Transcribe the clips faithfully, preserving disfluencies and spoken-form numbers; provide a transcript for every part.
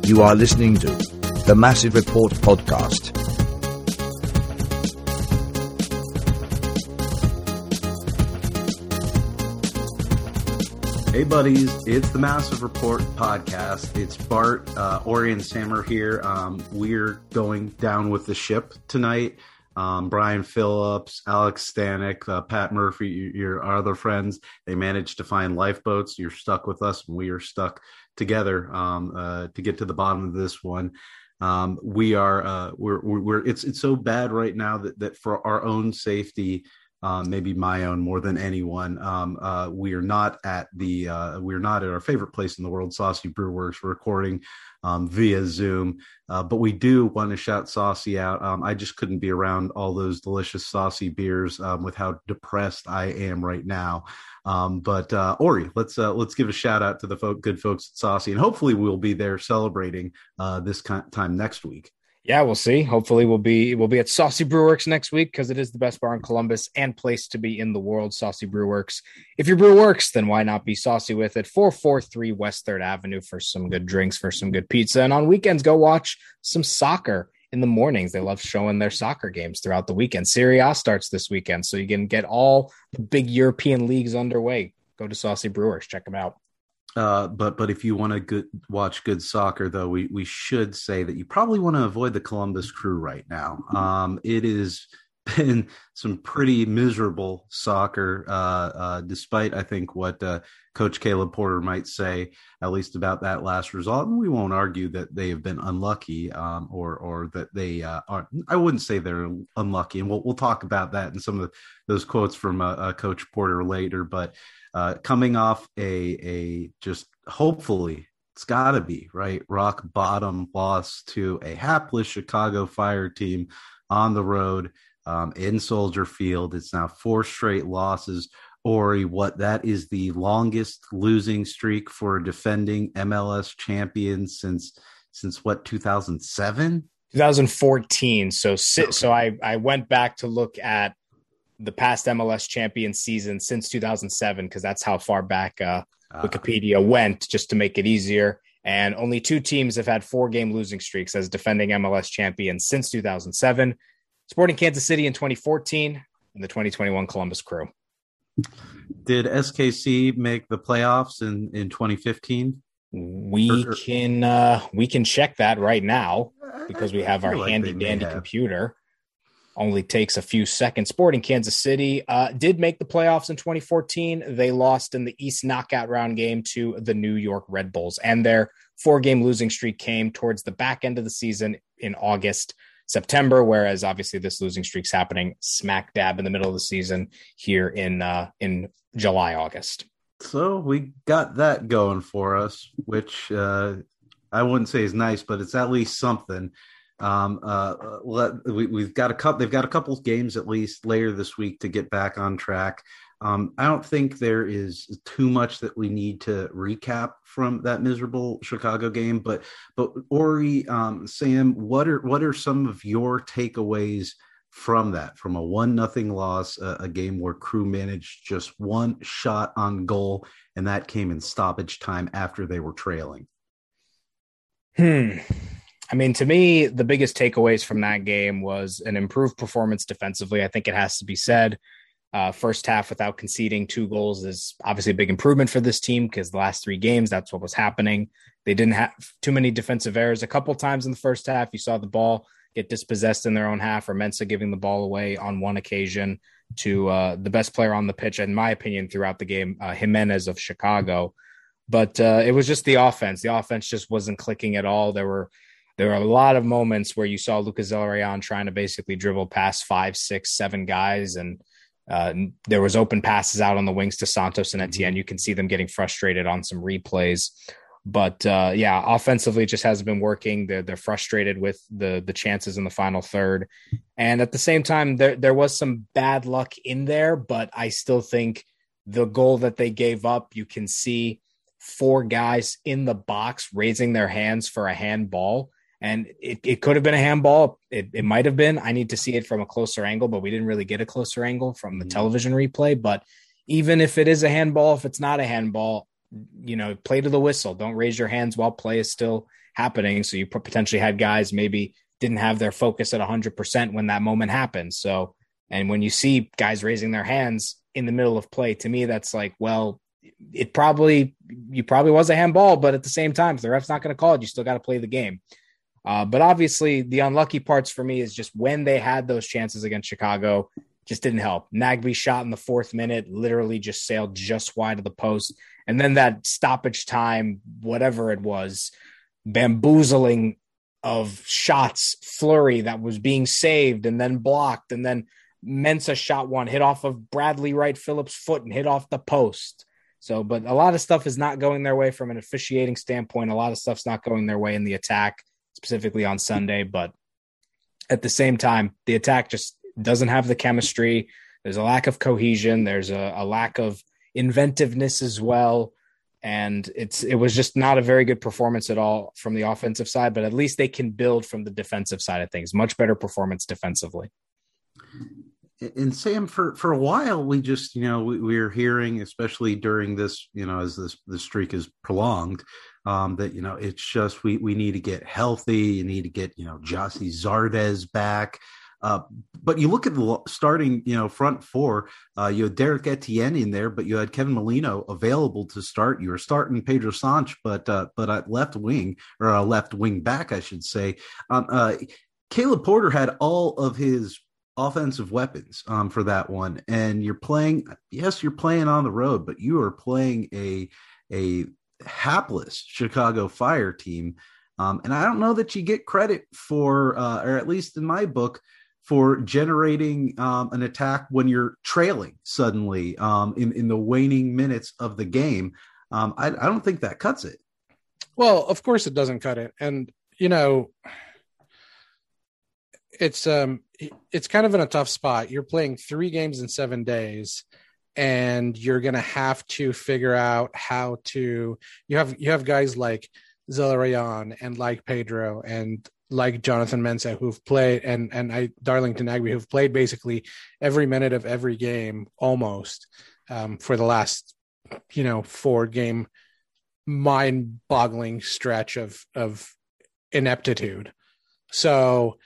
You are listening to the Massive Report podcast. Hey buddies, it's the Massive Report podcast. It's Bart, uh, Ori, and Sam are here. Um, we're going down with the ship tonight. Um, Brian Phillips, Alex Stanek, uh, Pat Murphy, your, your other friends, they managed to find lifeboats. You're stuck with us, and we are stuck together um, uh, to get to the bottom of this one. Um, we are uh, we're, we're we're it's it's so bad right now that that for our own safety. Um, maybe my own more than anyone. Um, uh, we are not at the uh, we're not at our favorite place in the world, Saucy Brew Works. We're recording um, via Zoom, uh, but we do want to shout Saucy out. Um, I just couldn't be around all those delicious Saucy beers um, with how depressed I am right now. Um, but uh, Ori, let's uh, let's give a shout out to the folk, good folks at Saucy, and hopefully we'll be there celebrating uh, this time next week. Yeah, we'll see. Hopefully we'll be we'll be at Saucy Brew Works next week because it is the best bar in Columbus and place to be in the world, Saucy Brew Works. If your brew works, then why not be saucy with it? four forty-three West third Avenue for some good drinks, for some good pizza. And on weekends, go watch some soccer in the mornings. They love showing their soccer games throughout the weekend. Serie A starts this weekend, so you can get all the big European leagues underway. Go to Saucy Brew Works. Check them out. Uh, but but if you want to good, watch good soccer, though, we, we should say that you probably want to avoid the Columbus Crew right now. Um, it has been some pretty miserable soccer, uh, uh, despite, I think, what uh, Coach Caleb Porter might say, at least about that last result. And we won't argue that they have been unlucky um, or or that they uh, are. I wouldn't say they're unlucky. And we'll, we'll talk about that in some of those quotes from uh, uh, Coach Porter later. But Uh, coming off a a just hopefully it's got to be right rock bottom loss to a hapless Chicago Fire team on the road um, in Soldier Field. It's now four straight losses. Ori, what that is the longest losing streak for a defending M L S champion since since what two thousand seven? twenty fourteen. So so I I went back to look at the past M L S champion season since two thousand seven, because that's how far back uh, Wikipedia went, just to make it easier. And only two teams have had four game losing streaks as defending M L S champions since two thousand seven. Sporting Kansas City in twenty fourteen and the twenty twenty-one Columbus Crew. Did S K C make the playoffs in, in twenty fifteen? We or, can uh, we can check that right now because we have our like handy dandy computer. Only takes a few seconds. Sporting Kansas City uh, did make the playoffs in twenty fourteen. They lost in the East knockout round game to the New York Red Bulls, and their four-game losing streak came towards the back end of the season in August, September, whereas obviously this losing streak's happening smack dab in the middle of the season here in uh, in July, August. So we got that going for us, which uh, I wouldn't say is nice, but it's at least something. Um, uh, let, we, we've got a couple, they've got a couple games at least later this week to get back on track. Um, I don't think there is too much that we need to recap from that miserable Chicago game, but, but Ori, um, Sam, what are, what are some of your takeaways from that, from a one nothing loss, uh, a game where Crew managed just one shot on goal, and that came in stoppage time after they were trailing? Hmm. I mean, to me, the biggest takeaways from that game was an improved performance defensively. I think it has to be said. Uh, first half without conceding two goals is obviously a big improvement for this team because the last three games, that's what was happening. They didn't have too many defensive errors. A couple times in the first half, you saw the ball get dispossessed in their own half, or Mensah giving the ball away on one occasion to uh, the best player on the pitch, in my opinion, throughout the game, uh, Jimenez of Chicago. But uh, it was just the offense. The offense just wasn't clicking at all. There were There were a lot of moments where you saw Lucas Zelarayan trying to basically dribble past five, six, seven guys, and uh, there was open passes out on the wings to Santos and Etienne. You can see them getting frustrated on some replays. But, uh, yeah, offensively, it just hasn't been working. They're, they're frustrated with the the chances in the final third. And at the same time, there, there was some bad luck in there, but I still think the goal that they gave up, you can see four guys in the box raising their hands for a handball. And it, it could have been a handball. It, it might have been. I need to see it from a closer angle, but we didn't really get a closer angle from the mm-hmm. television replay. But even if it is a handball, if it's not a handball, you know, play to the whistle. Don't raise your hands while play is still happening. So you potentially had guys maybe didn't have their focus at one hundred percent when that moment happened. So, and when you see guys raising their hands in the middle of play, to me, that's like, well, it probably, you probably was a handball, but at the same time, if the ref's not going to call it, you still got to play the game. Uh, but obviously the unlucky parts for me is just when they had those chances against Chicago, just didn't help. Nagbe shot in the fourth minute, literally just sailed just wide of the post. And then that stoppage time, whatever it was, bamboozling of shots, flurry that was being saved and then blocked. And then Mensah shot one, hit off of Bradley Wright Phillips' foot and hit off the post. So, but a lot of stuff is not going their way from an officiating standpoint. A lot of stuff's not going their way in the attack, specifically on Sunday. But at the same time, the attack just doesn't have the chemistry. There's a lack of cohesion. There's a, a lack of inventiveness as well. And it's it was just not a very good performance at all from the offensive side, but at least they can build from the defensive side of things. Much better performance defensively. And Sam, for, for a while, we just, you know, we, we were hearing, especially during this, you know, as this, the streak is prolonged, um, that, you know, it's just, we, we need to get healthy. You need to get, you know, Gyasi Zardes back. Uh, but you look at the starting, you know, front four, uh, you had Derek Etienne in there, but you had Kevin Molino available to start. You were starting Pedro Sanch, but, uh, but at left wing or a left wing back, I should say. Um, uh, Caleb Porter had all of his offensive weapons um, for that one. And you're playing, yes, you're playing on the road, but you are playing a, a hapless Chicago Fire team. Um, and I don't know that you get credit for, uh, or at least in my book, for generating um, an attack when you're trailing suddenly um, in, in the waning minutes of the game. Um, I, I don't think that cuts it. Well, of course it doesn't cut it. And, you know, it's um it's kind of in a tough spot. You're playing three games in seven days and you're going to have to figure out how to, you have, you have guys like Zelarayan and like Pedro and like Jonathan Mensah who've played and, and I Darlington Nagbe who've played basically every minute of every game almost um, for the last, you know, four game mind boggling stretch of, of ineptitude. So,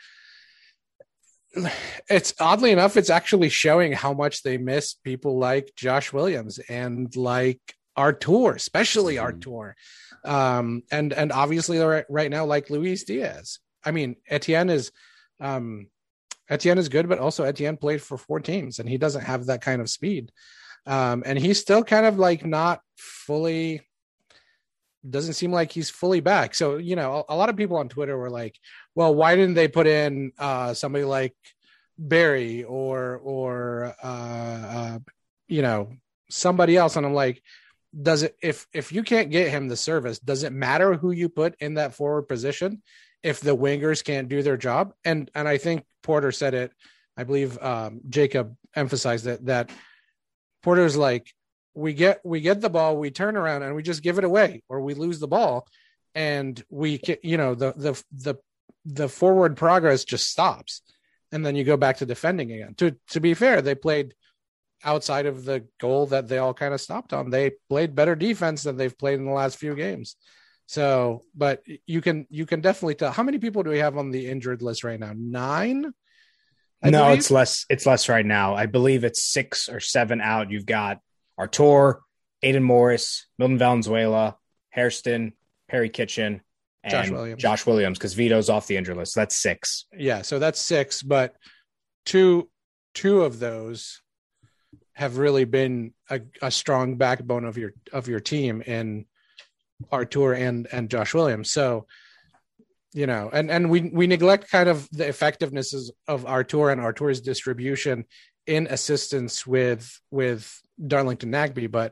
it's oddly enough, it's actually showing how much they miss people like Josh Williams and like Artur, especially mm-hmm. Artur. Um, and, and obviously right, right now, like Luis Diaz. I mean, Etienne is, um, Etienne is good, but also Etienne played for four teams and he doesn't have that kind of speed. Um, and he's still kind of like not fully, doesn't seem like he's fully back. So, you know, a, a lot of people on Twitter were like, well, why didn't they put in uh, somebody like Barry or, or uh, uh, you know, somebody else? And I'm like, does it, if, if you can't get him the service, does it matter who you put in that forward position if the wingers can't do their job? And, and I think Porter said it, I believe um, Jacob emphasized it, that Porter's like, we get, we get the ball, we turn around and we just give it away or we lose the ball. And we, you know, the, the, the, the forward progress just stops. And then you go back to defending again. To, to be fair, they played outside of the goal that they all kind of stopped on. They played better defense than they've played in the last few games. So, but you can, you can definitely tell. How many people do we have on the injured list right now? Nine? I no, believe? it's less. It's less right now. I believe it's six or seven out. You've got Artur, Aiden Morris, Milton Valenzuela, Hairston, Perry Kitchen, and Josh Williams. Josh Williams, because Vito's off the injured list. So that's six. Yeah, so that's six, but two two of those have really been a, a strong backbone of your of your team in Artur and and Josh Williams. So, you know, and and we we neglect kind of the effectiveness of Artur and Artur's distribution in assistance with with Darlington Nagbe, but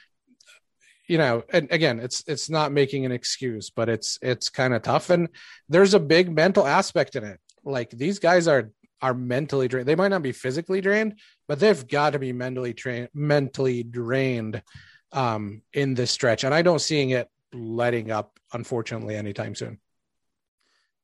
you know, and again, it's it's not making an excuse, but it's it's kind of tough, and there's a big mental aspect in it. Like these guys are are mentally drained. They might not be physically drained, but they've got to be mentally trained, mentally drained um, in this stretch, and I don't seeing it letting up, unfortunately, anytime soon.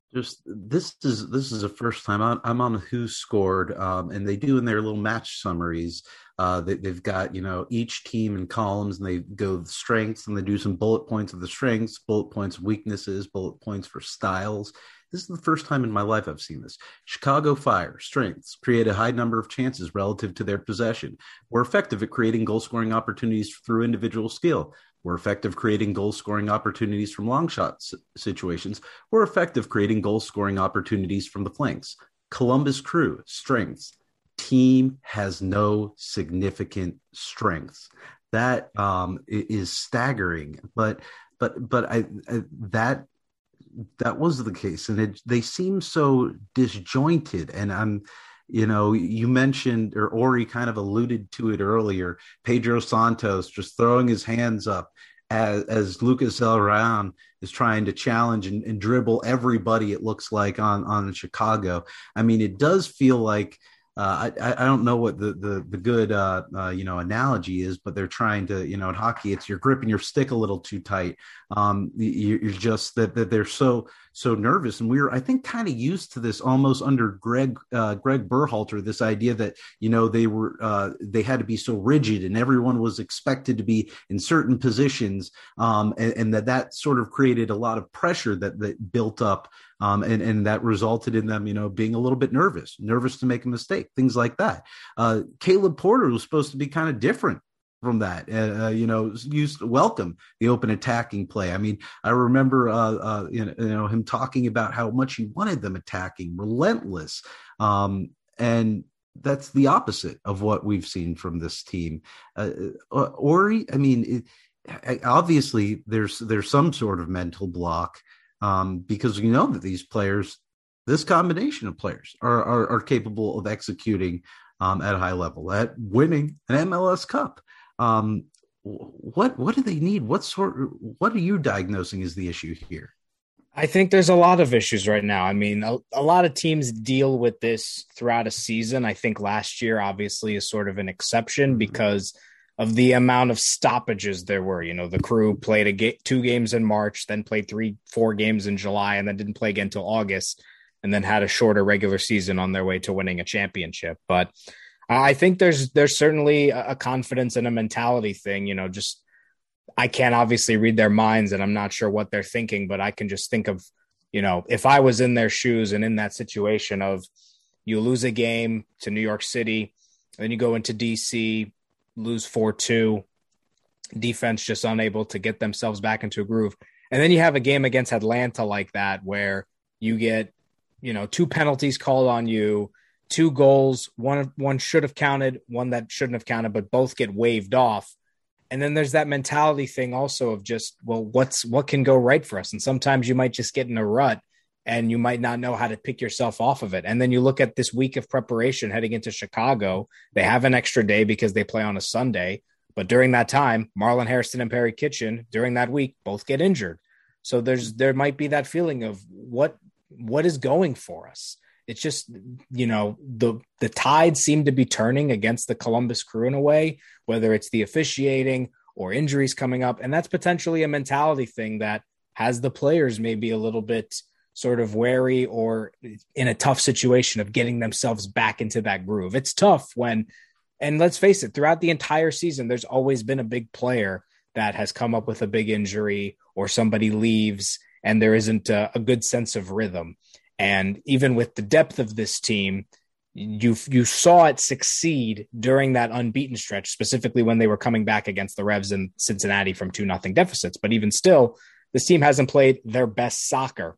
Just this is this is the first time I'm, I'm on Who Scored, um, and they do in their little match summaries. Uh, they, they've got you know each team in columns, and they go the strengths, and they do some bullet points of the strengths, bullet points of weaknesses, bullet points for styles. This is the first time in my life I've seen this. Chicago Fire strengths: create a high number of chances relative to their possession. We're effective at creating goal scoring opportunities through individual skill. We're effective creating goal scoring opportunities from long shot situations. We're effective creating goal scoring opportunities from the flanks. Columbus Crew strengths: team has no significant strengths. That um, is staggering, but but but I, I that that was the case, and it, they seem so disjointed. And I'm. You know, you mentioned, or Ori kind of alluded to it earlier, Pedro Santos just throwing his hands up as, as Lucas Elrayan is trying to challenge and, and dribble everybody, it looks like, on, on Chicago. I mean, it does feel like, uh, I, I don't know what the, the, the good, uh, uh, you know, analogy is, but they're trying to, you know, in hockey, it's you're gripping your stick a little too tight. Um, you're just that, that they're so, so nervous. And we were, I think, kind of used to this almost under Greg, uh, Greg Berhalter, this idea that, you know, they were, uh, they had to be so rigid and everyone was expected to be in certain positions. Um, and, and that that sort of created a lot of pressure that, that built up. Um, and, and that resulted in them, you know, being a little bit nervous, nervous to make a mistake, things like that. Uh, Caleb Porter was supposed to be kind of different from that, uh, you know, used to welcome the open attacking play. I mean, I remember, uh, uh, you know, you know, him talking about how much he wanted them attacking, relentless. Um, and that's the opposite of what we've seen from this team. Uh, Ori, I mean, it, obviously there's, there's some sort of mental block, um, because you know that these players, this combination of players are, are, are capable of executing, um, at a high level, at winning an M L S Cup. Um, what what do they need? What sort? What are you diagnosing as the issue here? I think there's a lot of issues right now. I mean, a, a lot of teams deal with this throughout a season. I think last year, obviously, is sort of an exception because of the amount of stoppages there were. You know, the Crew played a ga- two games in March, then played three, four games in July, and then didn't play again until August, and then had a shorter regular season on their way to winning a championship. But I think there's there's certainly a confidence and a mentality thing, you know, just I can't obviously read their minds and I'm not sure what they're thinking, but I can just think of, you know, if I was in their shoes and in that situation of you lose a game to New York City, then you go into D C, lose four two, defense just unable to get themselves back into a groove. And then you have a game against Atlanta like that where you get, you know, two penalties called on you, two goals, one one should have counted, one that shouldn't have counted, but both get waved off. And then there's that mentality thing also of just, well, what's what can go right for us? And sometimes you might just get in a rut and you might not know how to pick yourself off of it. And then you look at this week of preparation heading into Chicago. They have an extra day because they play on a Sunday. But during that time, Marlon Hairston and Perry Kitchen, during that week, both get injured. So there's there might be that feeling of what what is going for us. It's just, you know, the the tides seem to be turning against the Columbus Crew in a way, whether it's the officiating or injuries coming up. And that's potentially a mentality thing that has the players maybe a little bit sort of wary or in a tough situation of getting themselves back into that groove. It's tough when, and let's face it, throughout the entire season, there's always been a big player that has come up with a big injury or somebody leaves and there isn't a, a good sense of rhythm. And even with the depth of this team, you you saw it succeed during that unbeaten stretch, specifically when they were coming back against the Revs in Cincinnati from two nothing deficits. But even still, this team hasn't played their best soccer.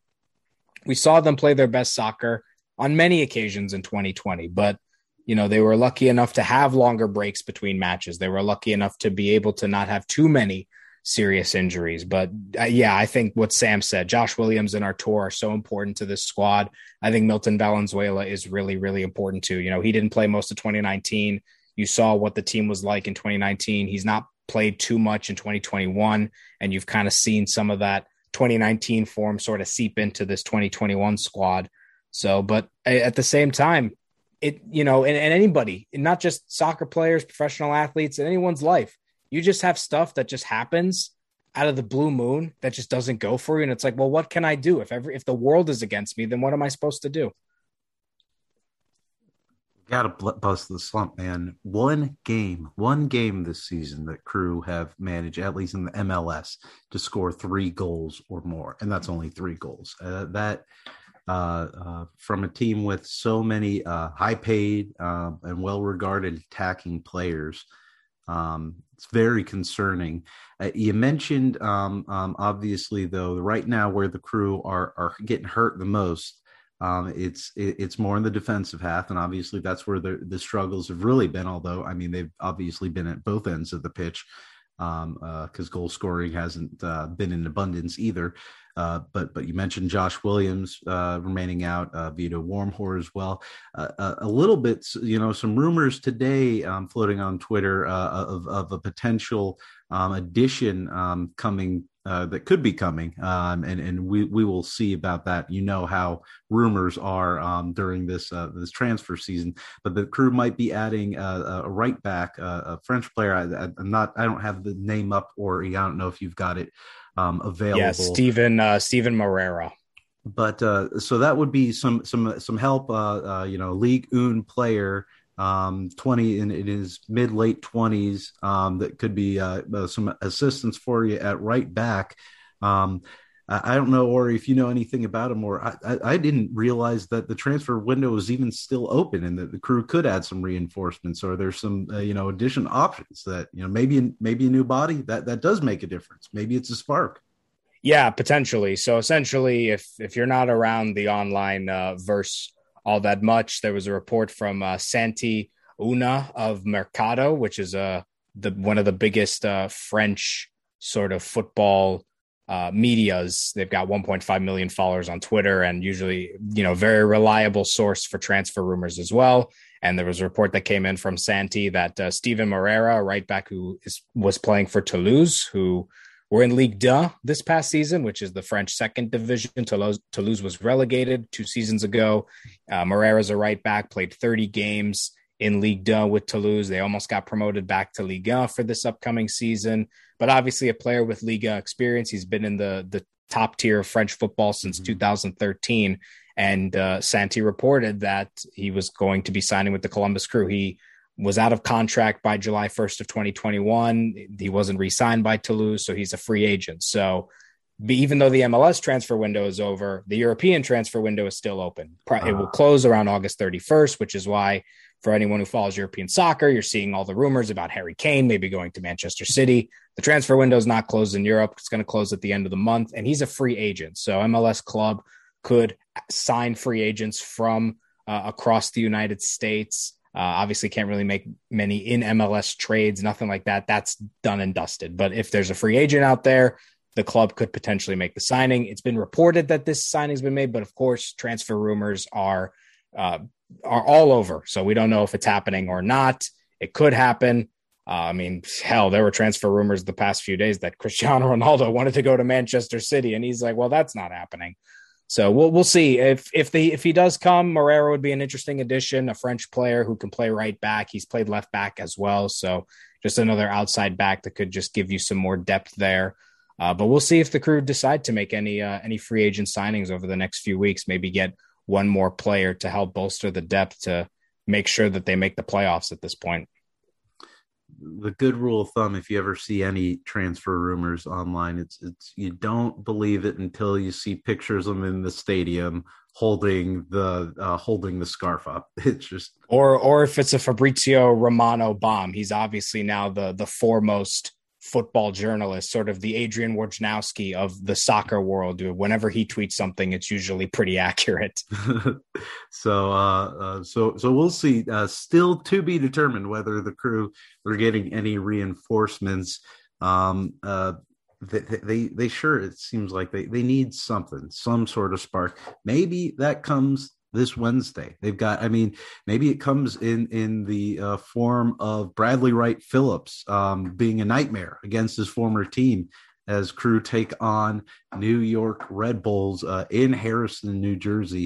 We saw them play their best soccer on many occasions in twenty twenty, but you know, they were lucky enough to have longer breaks between matches. They were lucky enough to be able to not have too many serious injuries. But uh, yeah, I think what Sam said, Josh Williams and Artur are so important to this squad. I think Milton Valenzuela is really, really important too. You know, he didn't play most of twenty nineteen. You saw what the team was like in twenty nineteen. He's not played too much in twenty twenty-one. And you've kind of seen some of that twenty nineteen form sort of seep into this twenty twenty-one squad. So, but at the same time, it, you know, and, and anybody, not just soccer players, professional athletes, in anyone's life, you just have stuff that just happens out of the blue moon that just doesn't go for you. And it's like, well, what can I do? If every, if the world is against me, then what am I supposed to do? Got to bust the slump, man. One game, one game this season that Crew have managed, at least in the M L S, to score three goals or more, and that's only three goals. Uh, that uh, uh, from a team with so many uh, high-paid uh, and well-regarded attacking players, um, it's very concerning. Uh, you mentioned, um, um, obviously, though, right now where the Crew are are getting hurt the most. Um, it's it, it's more in the defensive half, and obviously that's where the, the struggles have really been. Although, I mean, they've obviously been at both ends of the pitch because um, uh, goal scoring hasn't uh, been in abundance either. Uh, but but you mentioned Josh Williams uh, remaining out, uh, Vito Wormhor as well. Uh, a, a little bit, you know, some rumors today um, floating on Twitter uh, of of a potential um, addition um, coming. Uh, that could be coming, um, and and we, we will see about that. You know how rumors are um, during this uh, this transfer season, but the Crew might be adding a, a right back, uh, a French player. I, I'm not, I don't have the name up, or I don't know if you've got it um, available. Yeah, Steven uh, Steven Moreira. But uh, so that would be some some some help. Uh, uh, you know, League One player. Um, twenty in, in his mid late twenties. Um, that could be uh, uh, some assistance for you at right back. Um, I, I don't know, or if you know anything about him, or I, I, I didn't realize that the transfer window was even still open, and that the Crew could add some reinforcements, or there's some uh, you know addition options that you know maybe maybe a new body that that does make a difference. Maybe it's a spark. Yeah, potentially. So essentially, if if you're not around the online uh, verse all that much, there was a report from uh, Santi Una of Mercato, which is uh, the one of the biggest uh, French sort of football uh, medias. They've got one point five million followers on Twitter, and usually, you know, very reliable source for transfer rumors as well. And there was a report that came in from Santi that uh, Steven Moreira, a right back who is, was playing for Toulouse, who were in Ligue two this past season, which is the French second division. Toulouse, Toulouse was relegated two seasons ago. Uh, Moreira's a right back, played thirty games in Ligue two with Toulouse. They almost got promoted back to Ligue one for this upcoming season. But obviously a player with Ligue one experience. He's been in the, the top tier of French football since mm-hmm. two thousand thirteen. And uh, Santi reported that he was going to be signing with the Columbus Crew. He was out of contract by July first of twenty twenty-one. He wasn't re-signed by Toulouse, so he's a free agent. So even though the M L S transfer window is over, the European transfer window is still open. It will close around August thirty-first, which is why for anyone who follows European soccer, you're seeing all the rumors about Harry Kane maybe going to Manchester City. The transfer window is not closed in Europe. It's going to close at the end of the month, and he's a free agent. So M L S club could sign free agents from uh, across the United States. Uh, obviously can't really make many in M L S trades, nothing like that. That's done and dusted. But if there's a free agent out there, the club could potentially make the signing. It's been reported that this signing's been made, but of course, transfer rumors are uh, are all over. So we don't know if it's happening or not. It could happen. Uh, I mean, hell, there were transfer rumors the past few days that Cristiano Ronaldo wanted to go to Manchester City, and he's like, well, that's not happening. So we'll we'll see if if the if he does come. Moreira would be an interesting addition, a French player who can play right back. He's played left back as well, so just another outside back that could just give you some more depth there. Uh, but we'll see if the Crew decide to make any uh, any free agent signings over the next few weeks. Maybe get one more player to help bolster the depth to make sure that they make the playoffs at this point. The good rule of thumb, if you ever see any transfer rumors online, it's it's you don't believe it until you see pictures of them in the stadium holding the uh, holding the scarf up. It's just or or if it's a Fabrizio Romano bomb. He's obviously now the the foremost football journalist, sort of the Adrian Wojnarowski of the soccer world. Whenever he tweets something, it's usually pretty accurate. so, uh, uh, so, so we'll see. Uh, still to be determined whether the Crew are getting any reinforcements. Um, uh, they, they, they sure it seems like they, they need something, some sort of spark. Maybe that comes this Wednesday. They've got, I mean, maybe it comes in, in the uh, form of Bradley Wright Phillips um, being a nightmare against his former team as Crew take on New York Red Bulls uh, in Harrison, New Jersey.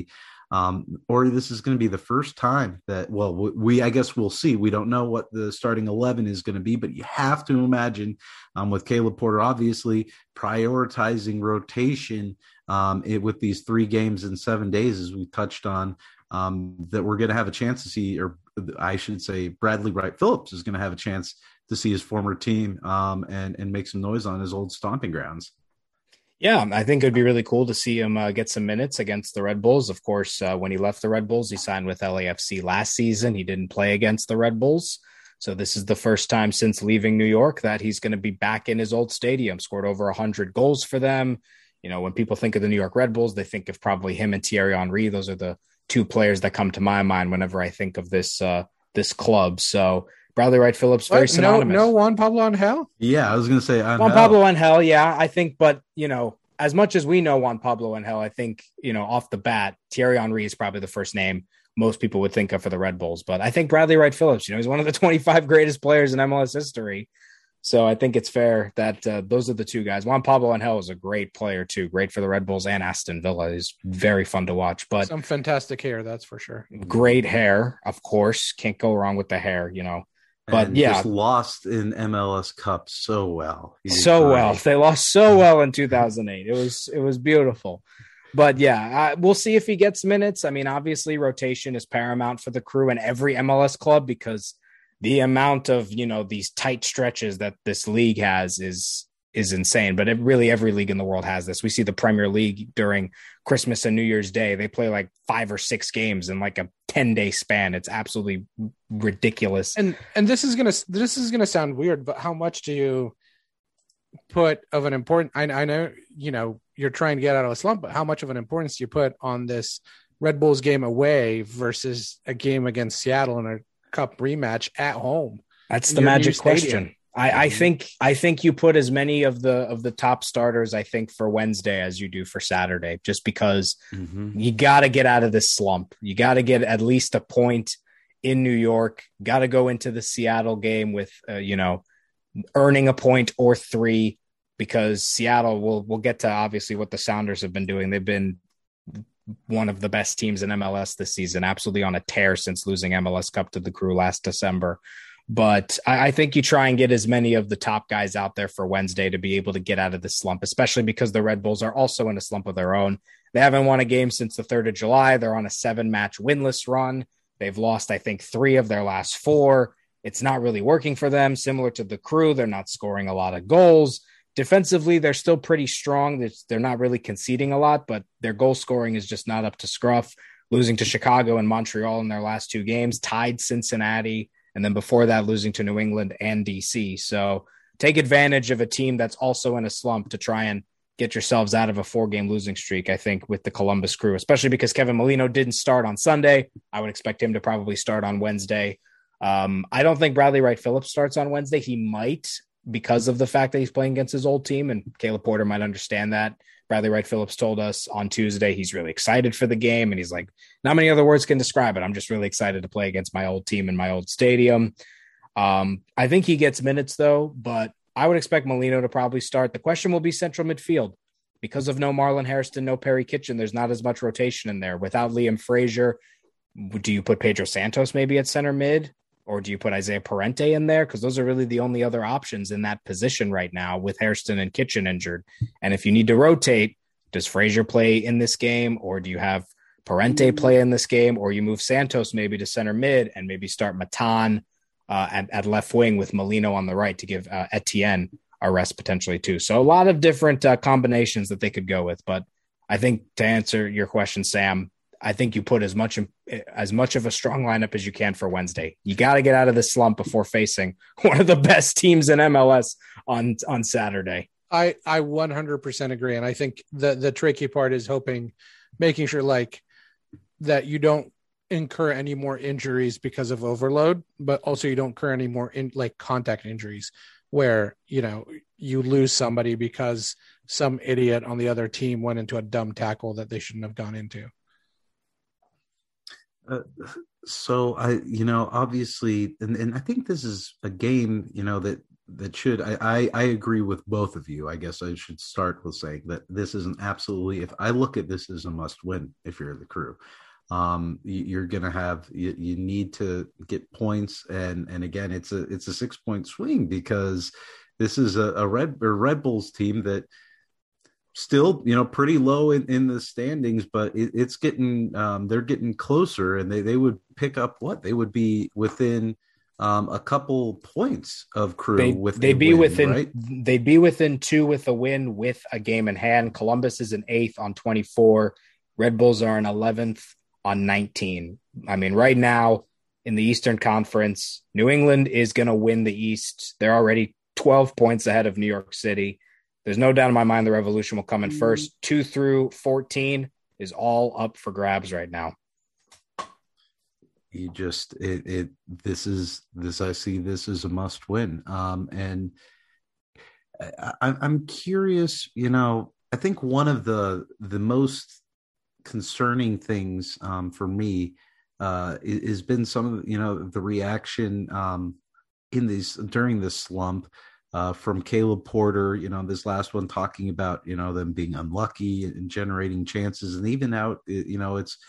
Um, or this is going to be the first time that, well, we, I guess we'll see. We don't know what the starting eleven is going to be, but you have to imagine um, with Caleb Porter, obviously prioritizing rotation um, it, with these three games in seven days, as we touched on, um, that we're going to have a chance to see, or I should say Bradley Wright Phillips is going to have a chance to see his former team um, and, and make some noise on his old stomping grounds. Yeah, I think it'd be really cool to see him uh, get some minutes against the Red Bulls. Of course, uh, when he left the Red Bulls, he signed with L A F C last season. He didn't play against the Red Bulls. So this is the first time since leaving New York that he's going to be back in his old stadium, scored over one hundred goals for them. You know, when people think of the New York Red Bulls, they think of probably him and Thierry Henry. Those are the two players that come to my mind whenever I think of this uh, this club. So Bradley Wright Phillips, very what? synonymous. No, no Juan Pablo Angel? Yeah, I was going to say Juan Pablo Angel, yeah, I think, but, you know, as much as we know Juan Pablo Angel, I think, you know, off the bat, Thierry Henry is probably the first name most people would think of for the Red Bulls. But I think Bradley Wright Phillips, you know, he's one of the twenty-five greatest players in M L S history. So I think it's fair that uh, those are the two guys. Juan Pablo Angel is a great player, too. Great for the Red Bulls and Aston Villa. He's very fun to watch. But some fantastic hair, that's for sure. Great hair, of course. Can't go wrong with the hair, you know. But and yeah, just lost in M L S Cup so well, so fine. well. They lost so well in two thousand eight. It was it was beautiful. But yeah, uh, we'll see if he gets minutes. I mean, obviously, rotation is paramount for the Crew and every M L S club because the amount of, you know, these tight stretches that this league has is is insane. But it, really, every league in the world has this. We see the Premier League during Christmas and New Year's Day. They play like five or six games in like a ten-day span. It's absolutely ridiculous. And and this is gonna this is gonna sound weird, but how much do you put of an important? I, I know you know you're trying to get out of a slump, but how much of an importance do you put on this Red Bulls game away versus a game against Seattle in a Cup rematch at home? That's the magic question. I, I think I think you put as many of the of the top starters, I think, for Wednesday as you do for Saturday, just because mm-hmm. you got to get out of this slump. You got to get at least a point in New York. Got to go into the Seattle game with, uh, you know, earning a point or three, because Seattle will will get to obviously what the Sounders have been doing. They've been one of the best teams in M L S this season, absolutely on a tear since losing M L S Cup to the Crew last December. But I, I think you try and get as many of the top guys out there for Wednesday to be able to get out of the slump, especially because the Red Bulls are also in a slump of their own. They haven't won a game since the third of July. They're on a seven-match winless run. They've lost, I think, three of their last four. It's not really working for them. Similar to the Crew, they're not scoring a lot of goals. Defensively, they're still pretty strong. They're not really conceding a lot, but their goal scoring is just not up to scruff. Losing to Chicago and Montreal in their last two games, tied Cincinnati, and then before that, losing to New England and D C. So take advantage of a team that's also in a slump to try and get yourselves out of a four-game losing streak, I think, with the Columbus Crew, especially because Kevin Molino didn't start on Sunday. I would expect him to probably start on Wednesday. Um, I don't think Bradley Wright Phillips starts on Wednesday. He might, because of the fact that he's playing against his old team, and Caleb Porter might understand that. Bradley Wright Phillips told us on Tuesday he's really excited for the game, and he's like, not many other words can describe it. I'm just really excited to play against my old team in my old stadium. Um, I think he gets minutes, though, but I would expect Molino to probably start. The question will be central midfield. Because of no Marlon Hairston, no Perry Kitchen, there's not as much rotation in there. Without Liam Frazier, do you put Pedro Santos maybe at center mid? Or do you put Isaiah Parente in there? Because those are really the only other options in that position right now with Hairston and Kitchen injured. And if you need to rotate, does Frazier play in this game? Or do you have Parente play in this game? Or you move Santos maybe to center mid and maybe start Matan uh, at, at left wing with Molino on the right to give uh, Etienne a rest potentially too. So a lot of different uh, combinations that they could go with. But I think to answer your question, Sam, I think you put as much as much of a strong lineup as you can for Wednesday. You got to get out of this slump before facing one of the best teams in M L S on on Saturday. I, I one hundred percent agree. And I think the, the tricky part is hoping, making sure like that you don't incur any more injuries because of overload, but also you don't incur any more in like contact injuries where, you know, you lose somebody because some idiot on the other team went into a dumb tackle that they shouldn't have gone into. Uh, so I, you know, obviously, and, and I think this is a game, you know, that, that should, I, I, I agree with both of you. I guess I should start with saying that this is an absolutely, if I look at this as a must win, if you're the Crew, Um, you're going to have you, you need to get points, and and again, it's a it's a six point swing because this is a, a Red or Red Bulls team that still, you know, pretty low in, in the standings, but it, it's getting um, they're getting closer, and they they would pick up what they would be within um, a couple points of Crew. They, with they'd be win, within right? they'd be within two with a win with a game in hand. Columbus is an eighth on twenty-four. Red Bulls are an eleventh on nineteen. I mean, right now in the Eastern Conference, New England is going to win the East. They're already twelve points ahead of New York City. There's no doubt in my mind the Revolution will come in first. Two through fourteen is all up for grabs right now. You just it, it this is this I see this as a must win. Um, and I, I'm curious. You know, I think one of the the most concerning things um, for me uh, has been some of you know the reaction um, in these during this slump. Uh, from Caleb Porter, you know, this last one talking about, you know, them being unlucky and generating chances, and even out, you know, it's,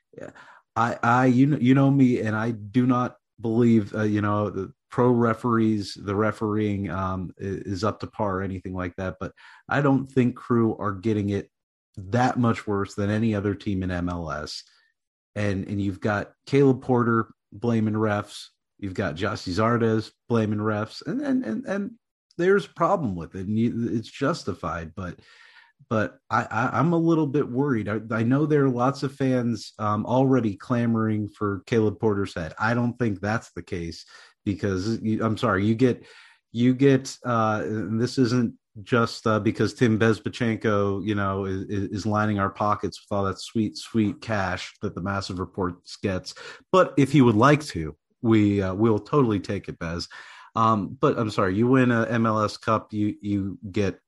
I, I, you know, you know me, and I do not believe, uh, you know, the pro referees, the refereeing um, is up to par or anything like that, but I don't think Crew are getting it that much worse than any other team in M L S. And and you've got Caleb Porter blaming refs, you've got Gyasi Zardes blaming refs, and and and and. There's a problem with it, and you, it's justified. But, but I, I, I'm a little bit worried. I, I know there are lots of fans um, already clamoring for Caleb Porter's head. I don't think that's the case because you, I'm sorry, you get, you get, uh, and this isn't just uh, because Tim Bezbachenko, you know, is, is lining our pockets with all that sweet, sweet cash that the Massive Reports gets. But if he would like to, we uh, will totally take it, Bez. Um, but I'm sorry, you win a M L S Cup, you you get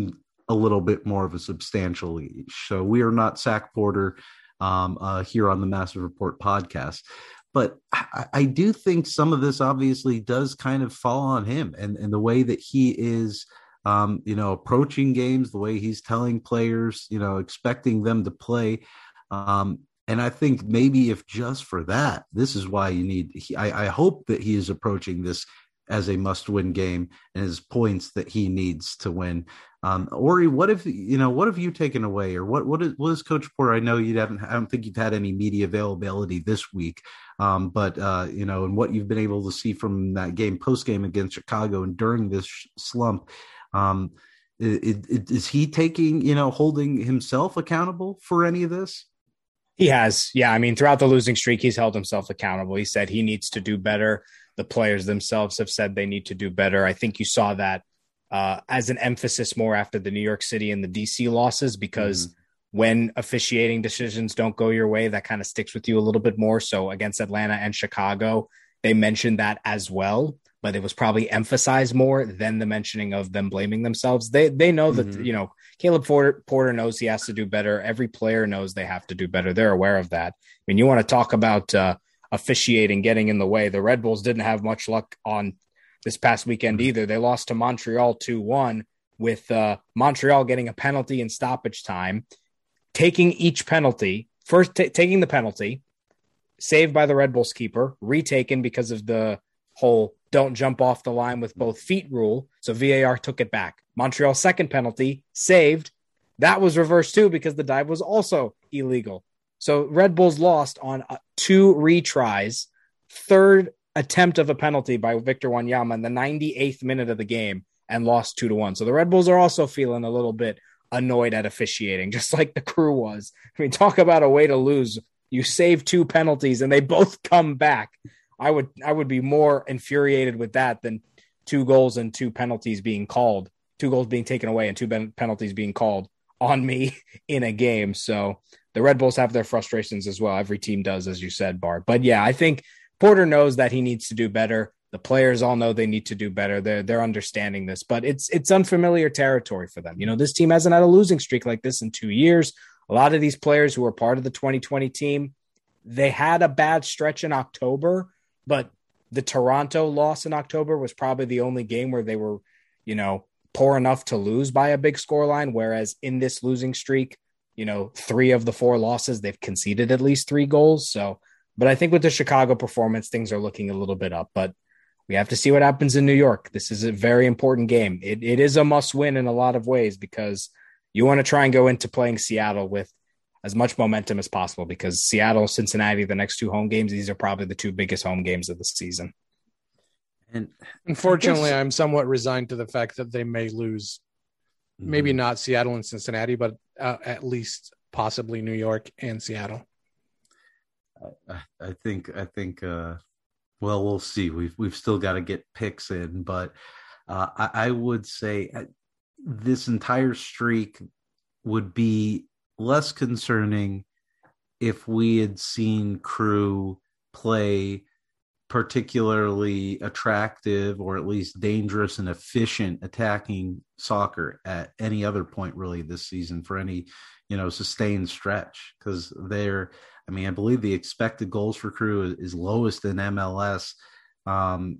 a little bit more of a substantial each. So we are not Sack Porter um, uh, here on the Massive Report podcast. But I, I do think some of this obviously does kind of fall on him and, and the way that he is, um, you know, approaching games, the way he's telling players, you know, expecting them to play. Um, and I think maybe if just for that, this is why you need, he, I, I hope that he is approaching this as a must-win game and his points that he needs to win. Um, Ori, what if you know? What have you taken away, or what? What is, what is Coach Porter? I know you haven't. I don't think you've had any media availability this week, um, but uh, you know, and what you've been able to see from that game, post-game against Chicago, and during this slump, um, it, it, is he taking, you know, holding himself accountable for any of this? He has, yeah. I mean, throughout the losing streak, he's held himself accountable. He said he needs to do better. The players themselves have said they need to do better. I think you saw that uh, as an emphasis more after the New York City and the D C losses, because mm. when officiating decisions don't go your way, that kind of sticks with you a little bit more. So against Atlanta and Chicago, they mentioned that as well, but it was probably emphasized more than the mentioning of them blaming themselves. They they know that, mm-hmm. you know, Caleb Porter, Porter knows he has to do better. Every player knows they have to do better. They're aware of that. I mean, you want to talk about uh, officiating getting in the way. The Red Bulls didn't have much luck on this past weekend either. They lost to Montreal two one with uh, Montreal getting a penalty in stoppage time, taking each penalty, first t- taking the penalty, saved by the Red Bulls keeper, retaken because of the whole don't jump off the line with both feet rule. So V A R took it back. Montreal's second penalty, saved. That was reversed too because the dive was also illegal. So Red Bulls lost on uh, two retries, third attempt of a penalty by Victor Wanyama in the ninety-eighth minute of the game, and lost two to one. So the Red Bulls are also feeling a little bit annoyed at officiating, just like the Crew was. I mean, talk about a way to lose. You save two penalties and they both come back. I would I would be more infuriated with that than two goals and two penalties being called, two goals being taken away and two ben- penalties being called on me in a game. So the Red Bulls have their frustrations as well. Every team does, as you said, Bart. But yeah, I think Porter knows that he needs to do better. The players all know they need to do better. They're they're understanding this, but it's it's unfamiliar territory for them. You know, this team hasn't had a losing streak like this in two years. A lot of these players who were part of the twenty twenty team, they had a bad stretch in October, but the Toronto loss in October was probably the only game where they were, you know, poor enough to lose by a big scoreline. Whereas in this losing streak, you know, three of the four losses, they've conceded at least three goals. So, but I think with the Chicago performance, things are looking a little bit up, but we have to see what happens in New York. This is a very important game. It, it is a must win in a lot of ways because you want to try and go into playing Seattle with as much momentum as possible because Seattle, Cincinnati, the next two home games, these are probably the two biggest home games of the season. And unfortunately, guess, I'm somewhat resigned to the fact that they may lose. Mm-hmm. Maybe not Seattle and Cincinnati, but uh, at least possibly New York and Seattle. I, I think, I think, uh, well, we'll see. We've, we've still got to get picks in, but uh, I, I would say this entire streak would be less concerning if we had seen Crew play particularly attractive or at least dangerous and efficient attacking soccer at any other point really this season for any, you know, sustained stretch. Because they're, I mean, I believe the expected goals for Crew is, is lowest in M L S. Um,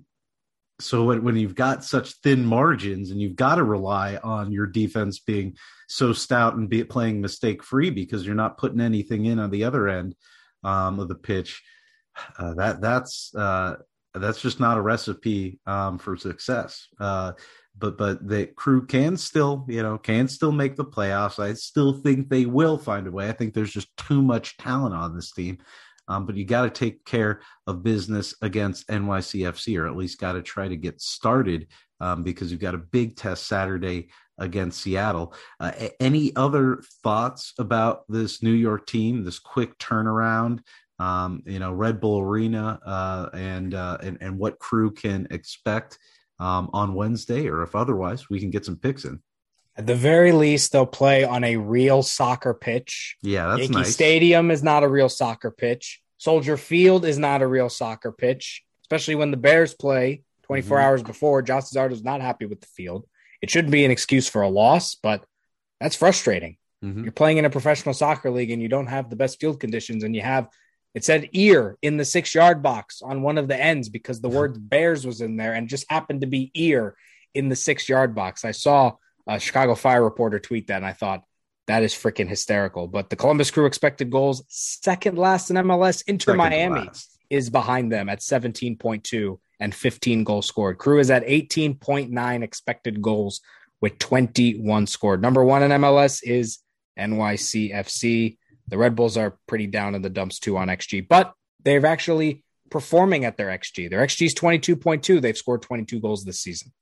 So when, when you've got such thin margins and you've got to rely on your defense being so stout and be playing mistake free because you're not putting anything in on the other end um, of the pitch, uh, that that's uh, that's just not a recipe um, for success. Uh, but but the Crew can still, you know, can still make the playoffs. I still think they will find a way. I think there's just too much talent on this team. Um, but you got to take care of business against N Y C F C, or at least got to try to get started um, because you've got a big test Saturday against Seattle. Uh, any other thoughts about this New York team, this quick turnaround, um, you know, Red Bull Arena uh, and, uh, and and what Crew can expect um, on Wednesday, or if otherwise, we can get some picks in. At the very least, they'll play on a real soccer pitch. Yeah, that's Yankee nice. Stadium is not a real soccer pitch. Soldier Field is not a real soccer pitch, especially when the Bears play twenty-four mm-hmm. hours before. Josh Zardo's not happy with the field. It shouldn't be an excuse for a loss, but that's frustrating. Mm-hmm. You're playing in a professional soccer league and you don't have the best field conditions, and you have, it said ear in the six-yard box on one of the ends because the word Bears was in there and just happened to be ear in the six-yard box. I saw a Chicago Fire reporter tweet that, and I thought, that is freaking hysterical. But the Columbus Crew expected goals, second last in M L S. Inter second Miami last. Is behind them at seventeen point two and fifteen goals scored. Crew is at eighteen point nine expected goals with twenty-one scored. Number one in M L S is N Y C F C. The Red Bulls are pretty down in the dumps too on X G, but they're actually performing at their X G. Their X G is twenty-two point two. They've scored twenty-two goals this season.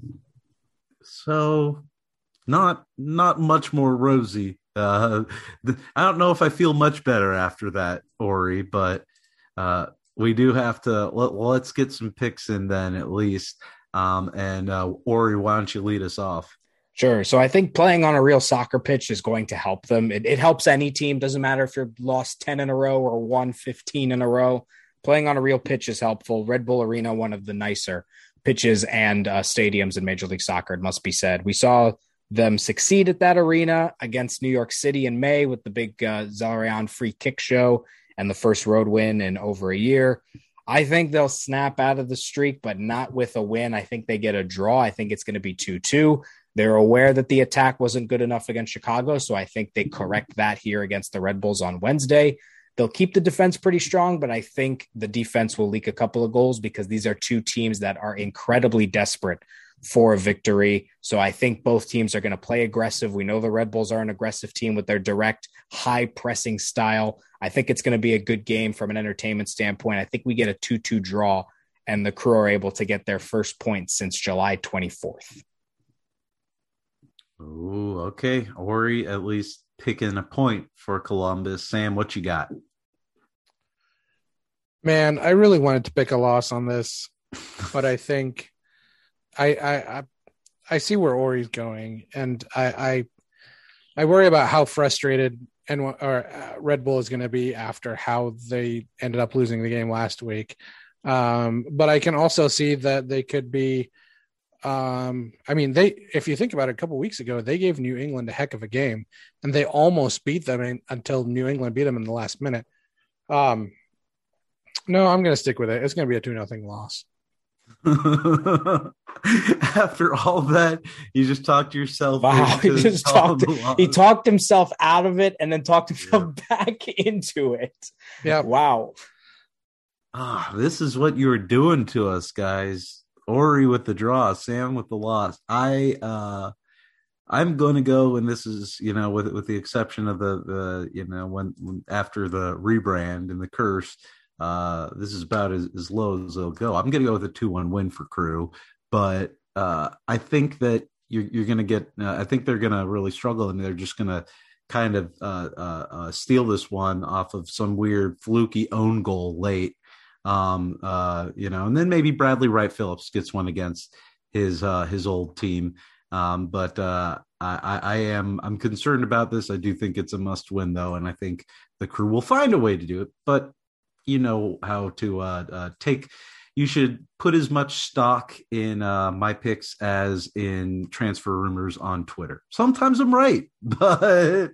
So... Not not much more rosy. Uh, the, I don't know if I feel much better after that, Ori, but uh, we do have to let, well, let's get some picks in then at least. Um, and uh, Ori, why don't you lead us off? Sure. So I think playing on a real soccer pitch is going to help them. It, it helps any team. Doesn't matter if you're lost ten in a row or won fifteen in a row. Playing on a real pitch is helpful. Red Bull Arena, one of the nicer pitches and uh, stadiums in Major League Soccer, it must be said. We saw them succeed at that arena against New York City in May with the big uh, Zarian free kick show and the first road win in over a year. I think they'll snap out of the streak, but not with a win. I think they get a draw. I think it's going to be two two. They're aware that the attack wasn't good enough against Chicago, so I think they correct that here against the Red Bulls on Wednesday. They'll keep the defense pretty strong, but I think the defense will leak a couple of goals because these are two teams that are incredibly desperate for a victory. So I think both teams are going to play aggressive. We know the Red Bulls are an aggressive team with their direct, high pressing style. I think it's going to be a good game from an entertainment standpoint. I think we get a two two draw, and the Crew are able to get their first point since July twenty-fourth. Oh, okay. Ori at least picking a point for Columbus. Sam, what you got? Man, I really wanted to pick a loss on this, but I think I, I, I see where Ori's going, and I, I, I worry about how frustrated and or uh, Red Bull is going to be after how they ended up losing the game last week. Um, but I can also see that they could be. Um, I mean, they if you think about it, a couple of weeks ago, they gave New England a heck of a game, and they almost beat them in, until New England beat them in the last minute. Um, no, I'm going to stick with it. It's going to be a two nothing loss. After all that, you just talked yourself. Wow, he just talked. He talked himself out of it, and then talked himself yeah. back into it. Yeah. Wow. Ah, this is what you were doing to us, guys. Ori with the draw, Sam with the loss. I, uh, I'm going to go, and this is, you know, with with the exception of the the you know when, when after the rebrand and the curse. Uh, this is about as, as low as they'll go. I'm going to go with a two one win for Crew, but uh, I think that you're, you're going to get. Uh, I think they're going to really struggle, and they're just going to kind of uh, uh, uh, steal this one off of some weird fluky own goal late. Um, uh, you know, and then maybe Bradley Wright Phillips gets one against his uh, his old team. Um, but uh, I, I am I'm concerned about this. I do think it's a must win, though, and I think the Crew will find a way to do it, but. You know how to uh, uh, take. You should put as much stock in uh, my picks as in transfer rumors on Twitter. Sometimes I'm right, but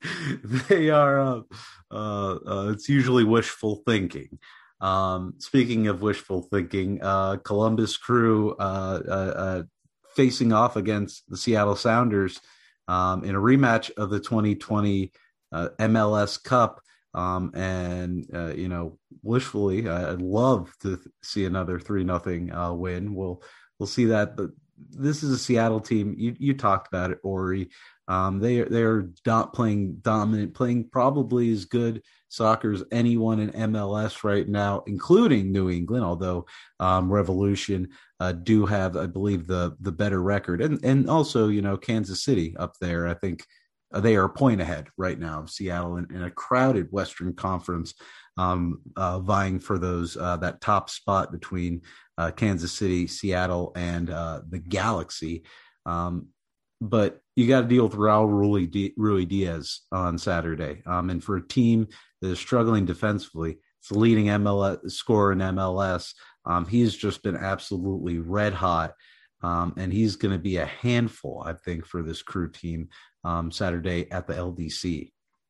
they are. Uh, uh, uh, it's usually wishful thinking. Um, speaking of wishful thinking, uh, Columbus Crew uh, uh, uh, facing off against the Seattle Sounders um, in a rematch of the twenty twenty uh, M L S Cup. Um, and, uh, you know, wishfully, I'd love to th- see another three nothing uh, win. We'll we'll see that. But this is a Seattle team. You you talked about it, Ori. Um, they, they are not playing dominant, playing probably as good soccer as anyone in M L S right now, including New England, although um, Revolution uh, do have, I believe, the the better record. And, and also, you know, Kansas City up there, I think, they are a point ahead right now of Seattle in, in a crowded Western Conference, um, uh, vying for those uh, that top spot between uh, Kansas City, Seattle, and uh, the Galaxy. Um, but you got to deal with Raul Rui, D- Rui Diaz on Saturday. Um, and for a team that is struggling defensively, it's the leading M L S scorer in M L S. Um, he's just been absolutely red hot. Um, and he's going to be a handful, I think, for this Crew team um, Saturday at the L D C.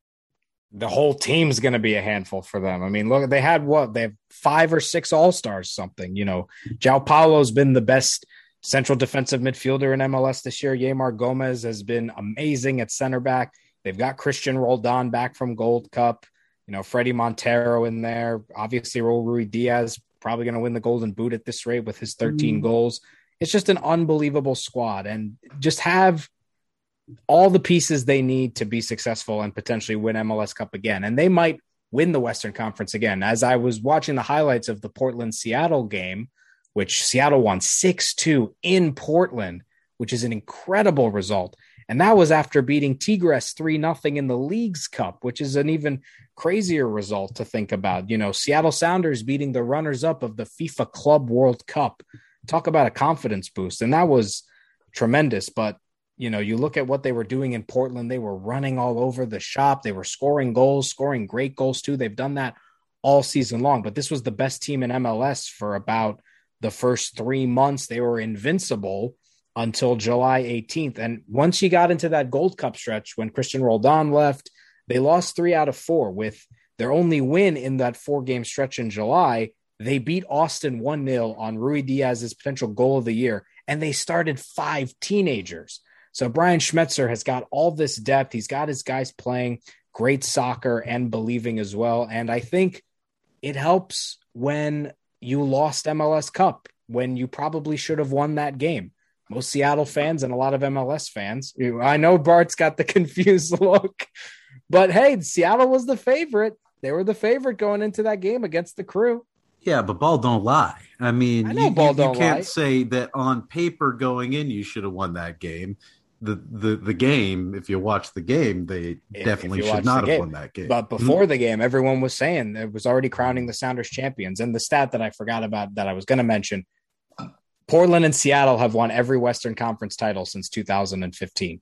The whole team's going to be a handful for them. I mean, look, they had what? They have five or six all-stars, something. You know, João Paulo's been the best central defensive midfielder in M L S this year. Yeimar Gomez has been amazing at center back. They've got Christian Roldan back from Gold Cup. You know, Freddie Montero in there. Obviously, Raul Rui Diaz probably going to win the Golden Boot at this rate with his thirteen mm. goals. It's just an unbelievable squad, and just have all the pieces they need to be successful and potentially win M L S Cup again. And they might win the Western Conference again. As I was watching the highlights of the Portland-Seattle game, which Seattle won six two in Portland, which is an incredible result. And that was after beating Tigres three nothing in the Leagues Cup, which is an even crazier result to think about. You know, Seattle Sounders beating the runners-up of the FIFA Club World Cup. Talk about a confidence boost. And that was tremendous. But, you know, you look at what they were doing in Portland. They were running all over the shop. They were scoring goals, scoring great goals too. They've done that all season long. But this was the best team in M L S for about the first three months. They were invincible until July eighteenth. And once you got into that Gold Cup stretch, when Christian Roldan left, they lost three out of four. With their only win in that four-game stretch in July, they beat Austin one nil on Rui Diaz's potential goal of the year, and they started five teenagers. So Brian Schmetzer has got all this depth. He's got his guys playing great soccer and believing as well. And I think it helps when you lost M L S Cup, when you probably should have won that game. Most Seattle fans and a lot of M L S fans, I know Bart's got the confused look, but hey, Seattle was the favorite. They were the favorite going into that game against the Crew. Yeah, but ball don't lie. I mean, I know you, ball you, don't you can't lie. say that on paper going in you should have won that game. The the the game, if you watch the game, they If- definitely if you should watch not the have game. won that game. But before the game, everyone was saying it was already crowning the Sounders champions. And the stat that I forgot about that I was going to mention, Portland and Seattle have won every Western Conference title since two thousand fifteen.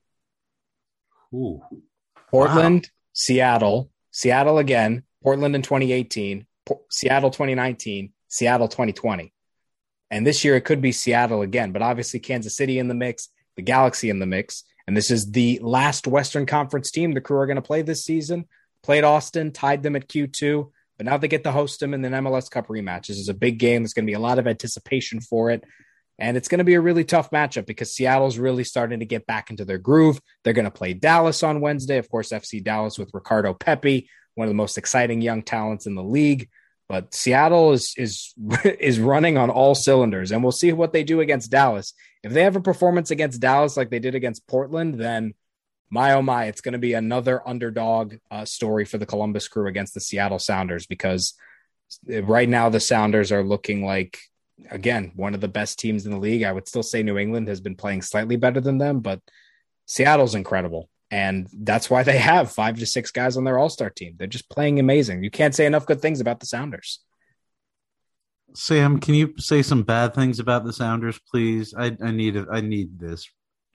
Ooh. Portland, Wow. Seattle, Seattle again, Portland in twenty eighteen, Por- Seattle twenty nineteen, Seattle twenty twenty. And this year it could be Seattle again, but obviously Kansas City in the mix, the Galaxy in the mix. And this is the last Western Conference team the Crew are going to play this season. Played Austin, tied them at Q two. but now they get to host them in an M L S Cup rematch. This is a big game. There's going to be a lot of anticipation for it. And it's going to be a really tough matchup because Seattle's really starting to get back into their groove. They're going to play Dallas on Wednesday. Of course, F C Dallas with Ricardo Pepi, one of the most exciting young talents in the league. But Seattle is is is running on all cylinders, and we'll see what they do against Dallas. If they have a performance against Dallas like they did against Portland, then my, oh my, it's going to be another underdog uh, story for the Columbus Crew against the Seattle Sounders, because right now the Sounders are looking like, again, one of the best teams in the league. I would still say New England has been playing slightly better than them, but Seattle's incredible. And that's why they have five to six guys on their all-star team. They're just playing amazing. You can't say enough good things about the Sounders. Sam, can you say some bad things about the Sounders, please? I, I need it. I need this.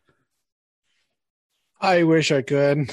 I wish I could.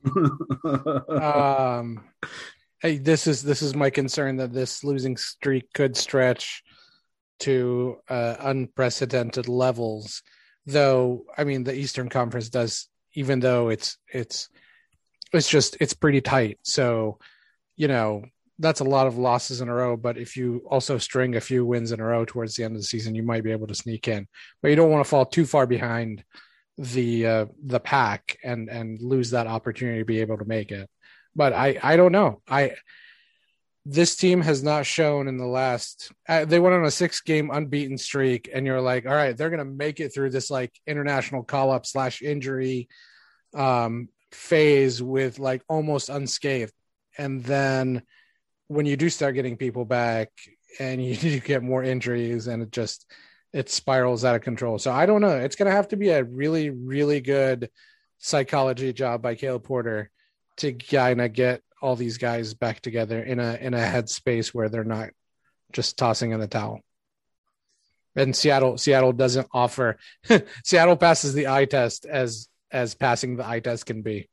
um, hey, this is this is my concern, that this losing streak could stretch to uh, unprecedented levels. Though, I mean, the Eastern Conference does, even though it's it's it's just it's pretty tight. So, you know, that's a lot of losses in a row. But if you also string a few wins in a row towards the end of the season, you might be able to sneak in. But you don't want to fall too far behind the uh, the pack and and lose that opportunity to be able to make it. But I I don't know. I this team has not shown in the last. Uh, they went on a six game unbeaten streak, and you're like, all right, they're gonna make it through this like international call up slash injury um, phase with like almost unscathed. And then when you do start getting people back, and you, you get more injuries, and it just it spirals out of control. So I don't know. It's going to have to be a really, really good psychology job by Caleb Porter to kind of get all these guys back together in a in a headspace where they're not just tossing in the towel. And Seattle, Seattle doesn't offer. Seattle passes the eye test as as passing the eye test can be.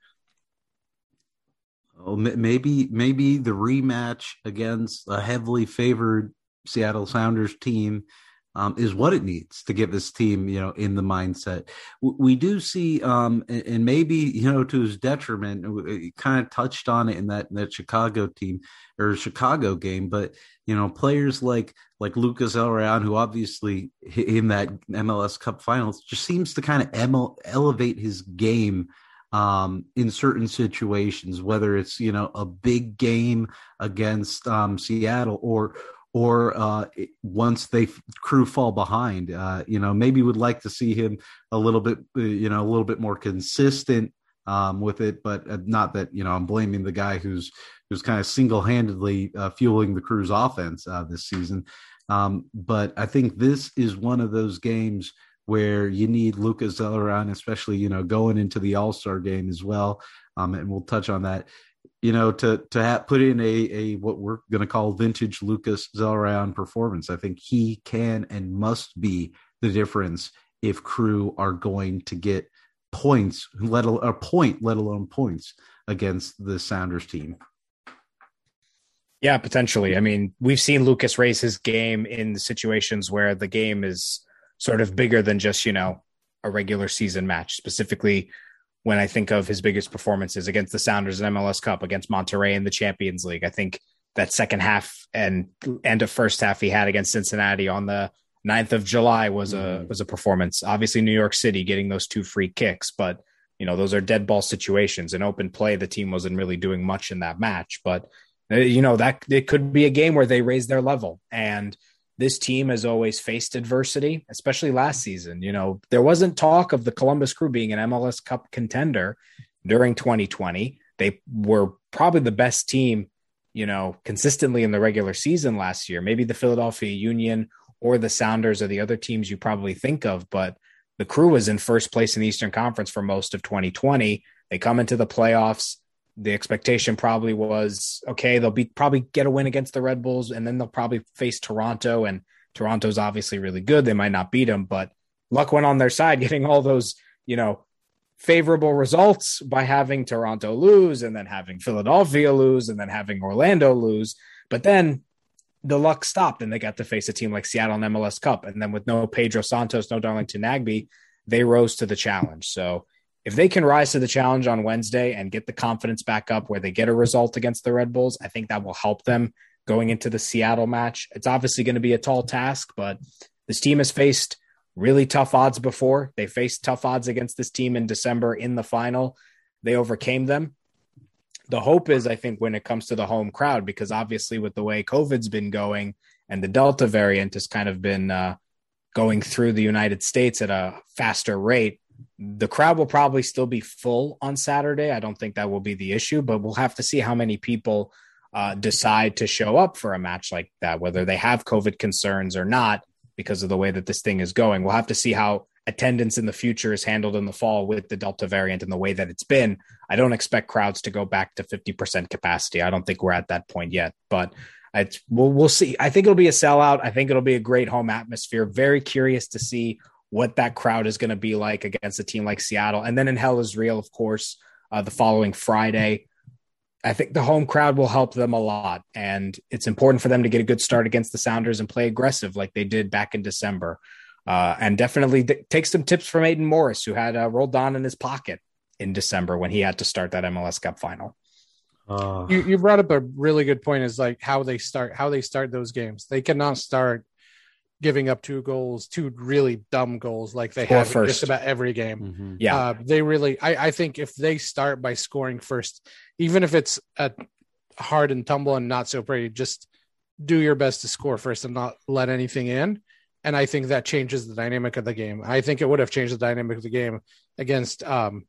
Oh, maybe maybe the rematch against a heavily favored Seattle Sounders team Um, is what it needs to get this team, you know, in the mindset. We do see, um, and, and maybe, you know, to his detriment, he kind of touched on it in that, that Chicago team or Chicago game, but, you know, players like, like Lucas Elrayan, who obviously in that M L S Cup Finals just seems to kind of em- elevate his game um, in certain situations, whether it's, you know, a big game against um, Seattle or, or uh, once they Crew fall behind, uh, you know, maybe would like to see him a little bit, you know, a little bit more consistent um, with it, but not that, you know, I'm blaming the guy who's, who's kind of single-handedly uh, fueling the Crew's offense uh, this season. Um, but I think this is one of those games where you need Lucas Elrayan, especially, you know, going into the All-Star game as well. Um, and we'll touch on that. You know, to to have put in a a what we're going to call vintage Lucas Elrayan performance. I think he can and must be the difference if Crew are going to get points, let alone a point, let alone points against the Sounders team. Yeah, potentially. I mean, we've seen Lucas raise his game in situations where the game is sort of bigger than just, you know, a regular season match, specifically when I think of his biggest performances against the Sounders in M L S Cup, against Monterrey in the Champions League. I think that second half and end of first half he had against Cincinnati on the ninth of July was a was a performance. Obviously, New York City getting those two free kicks, but you know, those are dead ball situations. In open play, the team wasn't really doing much in that match, but you know, that it could be a game where they raise their level. And this team has always faced adversity, especially last season. You know, there wasn't talk of the Columbus Crew being an M L S Cup contender during twenty twenty. They were probably the best team, you know, consistently in the regular season last year. Maybe the Philadelphia Union or the Sounders are the other teams you probably think of, but the Crew was in first place in the Eastern Conference for most of twenty twenty. They come into the playoffs. The expectation probably was, okay, they'll be probably get a win against the Red Bulls, and then they'll probably face Toronto, and Toronto's obviously really good. They might not beat them, but luck went on their side, getting all those, you know, favorable results by having Toronto lose and then having Philadelphia lose and then having Orlando lose. But then the luck stopped and they got to face a team like Seattle in M L S Cup. And then with no Pedro Santos, no Darlington Nagbe, they rose to the challenge. So if they can rise to the challenge on Wednesday and get the confidence back up where they get a result against the Red Bulls, I think that will help them going into the Seattle match. It's obviously going to be a tall task, but this team has faced really tough odds before. They faced tough odds against this team in December in the final. They overcame them. The hope is, I think, when it comes to the home crowd, because obviously with the way COVID's been going and the Delta variant has kind of been uh, going through the United States at a faster rate, the crowd will probably still be full on Saturday. I don't think that will be the issue, but we'll have to see how many people uh, decide to show up for a match like that, whether they have COVID concerns or not, because of the way that this thing is going. We'll have to see how attendance in the future is handled in the fall with the Delta variant and the way that it's been. I don't expect crowds to go back to fifty percent capacity. I don't think we're at that point yet, but it's, we'll, we'll see. I think it'll be a sellout. I think it'll be a great home atmosphere. Very curious to see what that crowd is going to be like against a team like Seattle. And then in Hell is Real, of course, uh, the following Friday. I think the home crowd will help them a lot. And it's important for them to get a good start against the Sounders and play aggressive like they did back in December. Uh, and definitely d- take some tips from Aiden Morris, who had uh, rolled on in his pocket in December when he had to start that M L S Cup final. Uh, You, you brought up a really good point, is like how they start, how they start those games. They cannot start giving up two goals, two really dumb goals like they Score have in first. just about every game. mhm. Yeah. Uh, they really, I, I think if they start by scoring first, even if it's a hard and tumble and not so pretty, just do your best to score first and not let anything in. And I think that changes the dynamic of the game. I think it would have changed the dynamic of the game against um,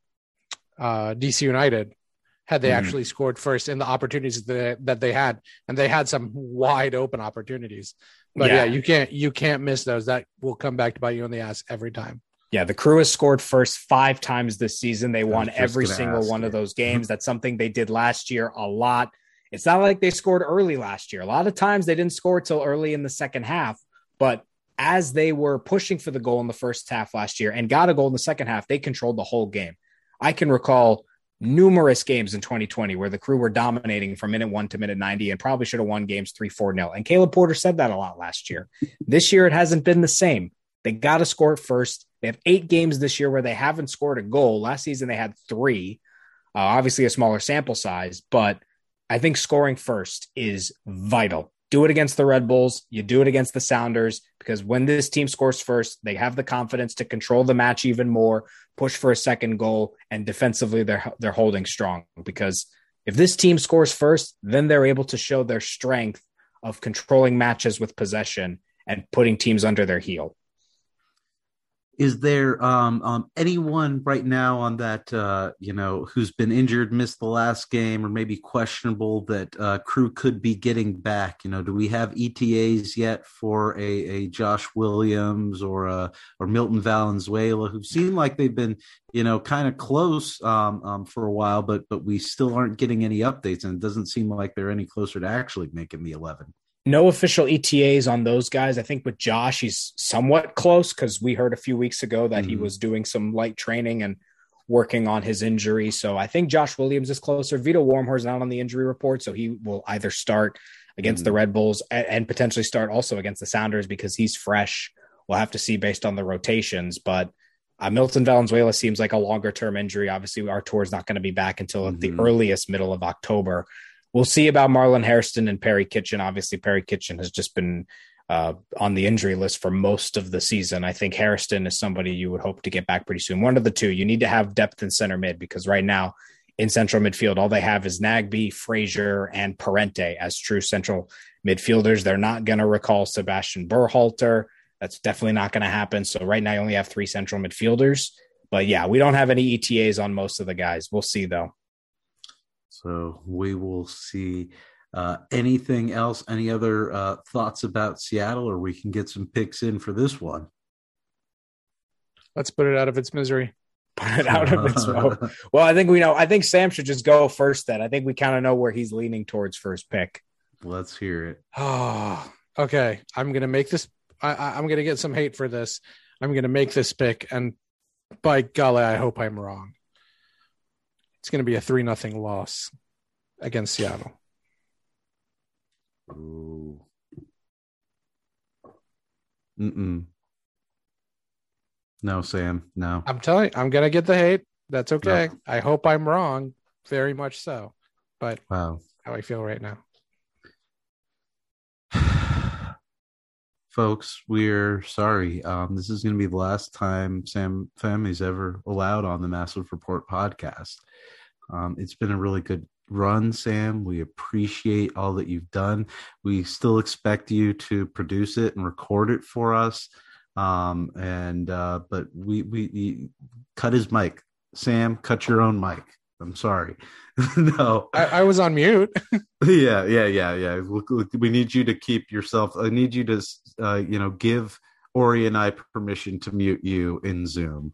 uh, D C United had they Mhm. actually scored first in the opportunities that, that they had. And they had some wide open opportunities. But yeah. Yeah. you can't you can't miss those. That will come back to bite you in the ass every time. Yeah, the Crew has scored first five times this season. They won just every gonna single ask one you. of those games. That's something they did last year a lot. It's not like they scored early last year. A lot of times they didn't score till early in the second half. But as they were pushing for the goal in the first half last year and got a goal in the second half, they controlled the whole game. I can recall numerous games in twenty twenty where the Crew were dominating from minute one to minute ninety and probably should have won games three, four nil. And Caleb Porter said that a lot last year. This year, it hasn't been the same. They got to score it first. They have eight games this year where they haven't scored a goal. Last season, they had three, uh, obviously a smaller sample size, but I think scoring first is vital. Do it against the Red Bulls. You do it against the Sounders, because when this team scores first, they have the confidence to control the match even more, push for a second goal, and defensively they're they're holding strong. Because if this team scores first, then they're able to show their strength of controlling matches with possession and putting teams under their heel. Is there um, um, anyone right now on that, uh, you know, who's been injured, missed the last game, or maybe questionable that uh, Crew could be getting back? You know, do we have E T As yet for a, a Josh Williams or a, or Milton Valenzuela, who seem like they've been, you know, kind of close um, um, for a while, but but we still aren't getting any updates, and it doesn't seem like they're any closer to actually making the eleven. No official E T As on those guys. I think with Josh, he's somewhat close because we heard a few weeks ago that mm-hmm. he was doing some light training and working on his injury. So I think Josh Williams is closer. Vito Wormhor's not on the injury report, so he will either start against mm-hmm. the Red Bulls and, and potentially start also against the Sounders because he's fresh. We'll have to see based on the rotations. But uh, Milton Valenzuela seems like a longer-term injury. Obviously, our tour is not going to be back until mm-hmm. the earliest middle of October. We'll see about Marlon Hairston and Perry Kitchen. Obviously, Perry Kitchen has just been uh, on the injury list for most of the season. I think Hairston is somebody you would hope to get back pretty soon. One of the two. You need to have depth in center mid, because right now in central midfield, all they have is Nagbe, Frazier, and Parente as true central midfielders. They're not going to recall Sebastian Berhalter. That's definitely not going to happen. So right now you only have three central midfielders. But yeah, we don't have any E T As on most of the guys. We'll see, though. So we will see. Uh, anything else? Any other uh, thoughts about Seattle, or we can get some picks in for this one? Let's put it out of its misery. Put it out of its misery. Well, I think we know. I think Sam should just go first then. I think we kind of know where he's leaning towards first pick. Let's hear it. Oh, okay. I'm going to make this. I, I'm going to get some hate for this. I'm going to make this pick, and by golly, I hope I'm wrong. It's going to be a three nothing loss against Seattle. Ooh. Mm-mm. No, Sam. No. I'm telling you, I'm going to get the hate. That's okay. No. I hope I'm wrong. Very much so. But Wow. how I feel right now. Folks, we're sorry. Um, this is going to be the last time Sam Family's ever allowed on the Massive Report podcast. Um, it's been a really good run, Sam. We appreciate all that you've done. We still expect you to produce it and record it for us. Um, and uh, but we we he, cut his mic. Sam, cut your own mic. I'm sorry. No, I, I was on mute. yeah, yeah, yeah, yeah. Look, look, we need you to keep yourself. I need you to, uh, you know, give Ori and I permission to mute you in Zoom.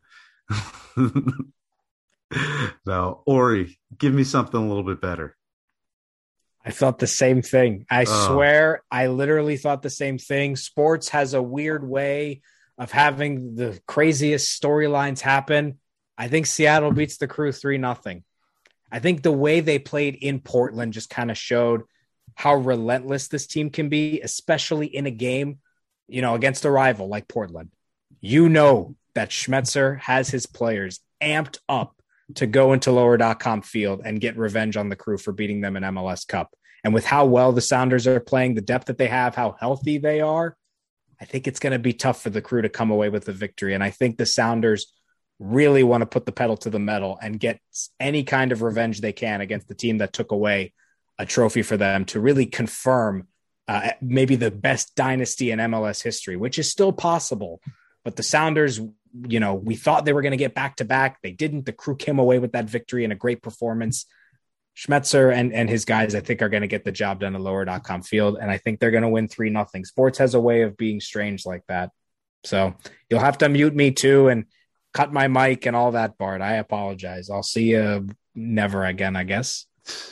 No, Ori, give me something a little bit better. I thought the same thing. I Oh. swear, I literally thought the same thing. Sports has a weird way of having the craziest storylines happen. I think Seattle beats the Crew three nothing. I think the way they played in Portland just kind of showed how relentless this team can be, especially in a game, you know, against a rival like Portland. You know that Schmetzer has his players amped up to go into lower dot com field and get revenge on the Crew for beating them in M L S Cup. And with how well the Sounders are playing, the depth that they have, how healthy they are, I think it's going to be tough for the Crew to come away with the victory. And I think the Sounders really want to put the pedal to the metal and get any kind of revenge they can against the team that took away a trophy for them to really confirm uh, maybe the best dynasty in M L S history, which is still possible. But the Sounders, you know, we thought they were going to get back to back. They didn't. The Crew came away with that victory and a great performance. Schmetzer and, and his guys, I think, are going to get the job done at lower dot com field. And I think they're going to win three nothing. Sports has a way of being strange like that. So you'll have to mute me too and cut my mic and all that, Bart. I apologize. I'll see you never again, I guess.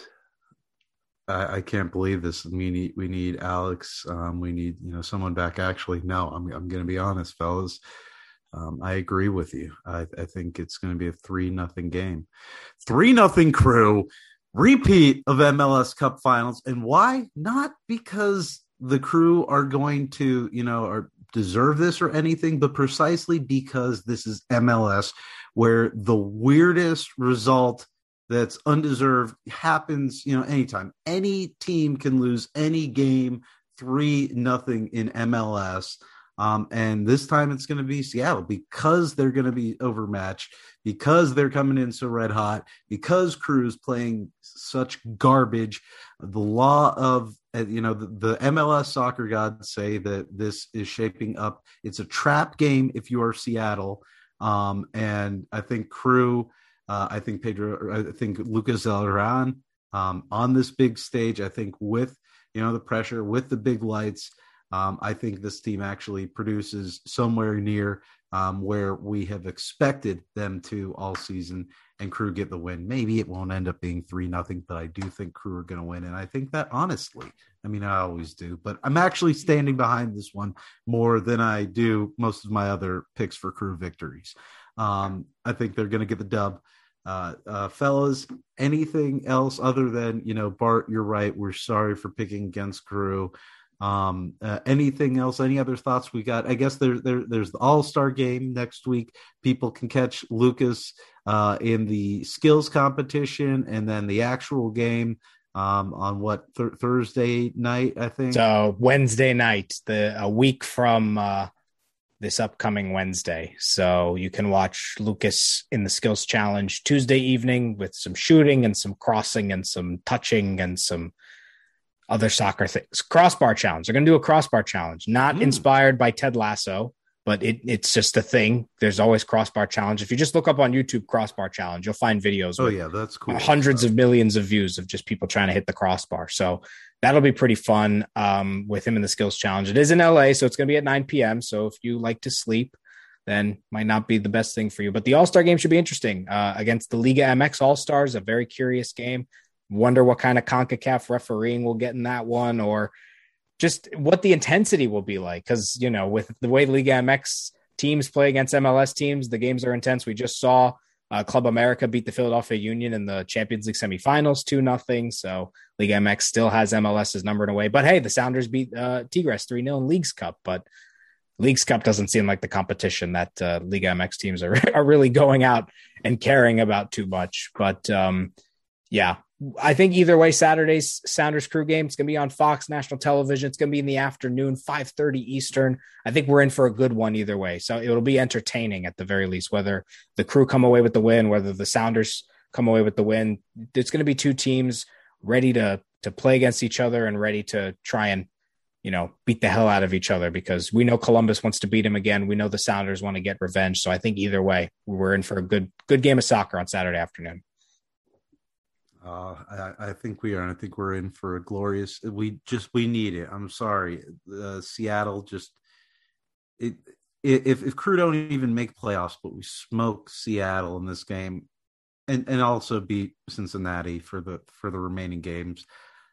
I, I can't believe this. We need we need Alex. Um, we need you know someone back. Actually, no. I'm I'm going to be honest, fellas. Um, I agree with you. I, I think it's going to be a three nothing game. Three nothing Crew. Repeat of M L S Cup Finals. And why? Not because the Crew are going to you know are deserve this or anything, but precisely because this is M L S, where the weirdest result that's undeserved happens, you know, anytime. Any team can lose any game three nothing in M L S. Um, and this time it's going to be Seattle because they're going to be overmatched, because they're coming in so red hot, because Crew's playing such garbage. The law of, you know, the, the M L S soccer gods say that this is shaping up. It's a trap game if you are Seattle. Um, and I think Crew, uh, I think Pedro, I think Lucas Elran um, on this big stage, I think with, you know, the pressure, with the big lights, Um, I think this team actually produces somewhere near um, where we have expected them to all season, and Crew get the win. Maybe it won't end up being three nothing, but I do think Crew are going to win. And I think that honestly, I mean, I always do, but I'm actually standing behind this one more than I do most of my other picks for Crew victories. Um, I think they're going to get the dub. Uh, uh, fellas, anything else other than, you know, Bart, you're right. We're sorry for picking against Crew. Um, uh, anything else? Any other thoughts we got? I guess there, there there's the All-Star game next week. People can catch Lucas uh, in the skills competition, and then the actual game um, on what th- Thursday night, I think. So Wednesday night, the a week from uh, this upcoming Wednesday. So you can watch Lucas in the skills challenge Tuesday evening with some shooting and some crossing and some touching and some other soccer things. Crossbar challenge. They're going to do a crossbar challenge, not mm. inspired by Ted Lasso, but it, it's just a thing. There's always crossbar challenge. If you just look up on YouTube crossbar challenge, you'll find videos. Oh yeah, that's cool. Hundreds of millions of views of just people trying to hit the crossbar. So that'll be pretty fun um, with him in the skills challenge. It is in L A, so it's going to be at nine p.m. So if you like to sleep, then might not be the best thing for you. But the All-Star game should be interesting uh, against the Liga M X All-Stars, a very curious game. Wonder what kind of CONCACAF refereeing we'll get in that one, or just what the intensity will be like. Because, you know, with the way Liga M X teams play against M L S teams, the games are intense. We just saw uh, Club America beat the Philadelphia Union in the Champions League semifinals two nothing. So Liga M X still has M L S's number in a way. But hey, the Sounders beat uh, Tigres three nil in Leagues Cup. But Leagues Cup doesn't seem like the competition that uh, Liga M X teams are, are really going out and caring about too much. But um, yeah, I think either way, Saturday's Sounders Crew game, it's going to be on Fox National Television. It's going to be in the afternoon, five thirty Eastern. I think we're in for a good one either way. So it'll be entertaining at the very least, whether the Crew come away with the win, whether the Sounders come away with the win. It's going to be two teams ready to to play against each other and ready to try and, you know, beat the hell out of each other, because we know Columbus wants to beat him again. We know the Sounders want to get revenge. So I think either way, we're in for a good, good game of soccer on Saturday afternoon. Uh, I, I think we are. And I think we're in for a glorious, we just, we need it. I'm sorry. Uh, Seattle just, it, if, if Crew don't even make playoffs, but we smoke Seattle in this game and, and also beat Cincinnati for the, for the remaining games,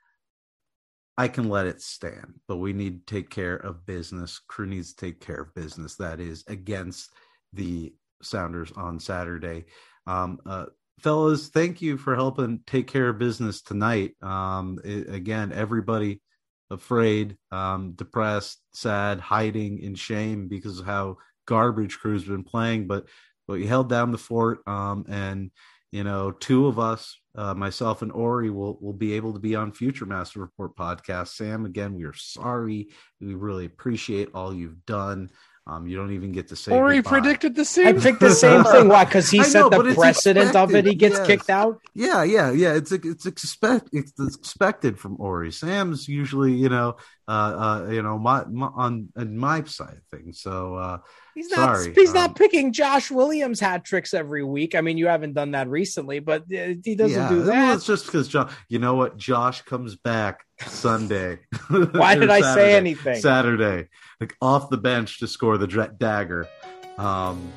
I can let it stand, but we need to take care of business. Crew needs to take care of business. That is against the Sounders on Saturday. Um, uh, fellas, thank you for helping take care of business tonight. Um, it, again, everybody afraid, um, depressed, sad, hiding in shame because of how garbage Crew's been playing, but, but we held down the fort. Um, and, you know, two of us, Uh, myself and Ori will will be able to be on future Massive Report podcasts. Sam, again, we are sorry. We really appreciate all you've done. Um, you don't even get to say Ori goodbye. predicted the same. I picked the same thing. Why? Because he I set know, the but it's precedent of it. He gets yes. kicked out. Yeah, yeah, yeah. It's it's expect it's expected from Ori. Sam's usually, you know, uh, uh, you know, my, my on, on my side of things. So uh, he's not. sorry. He's um, not picking Josh Williams hat tricks every week. I mean, you haven't done that recently, but uh, he doesn't yeah, do that. Well, it's just because Josh. You know what? Josh comes back Sunday. Why did I say anything? Saturday, like off the bench to score the dra- dagger. Um,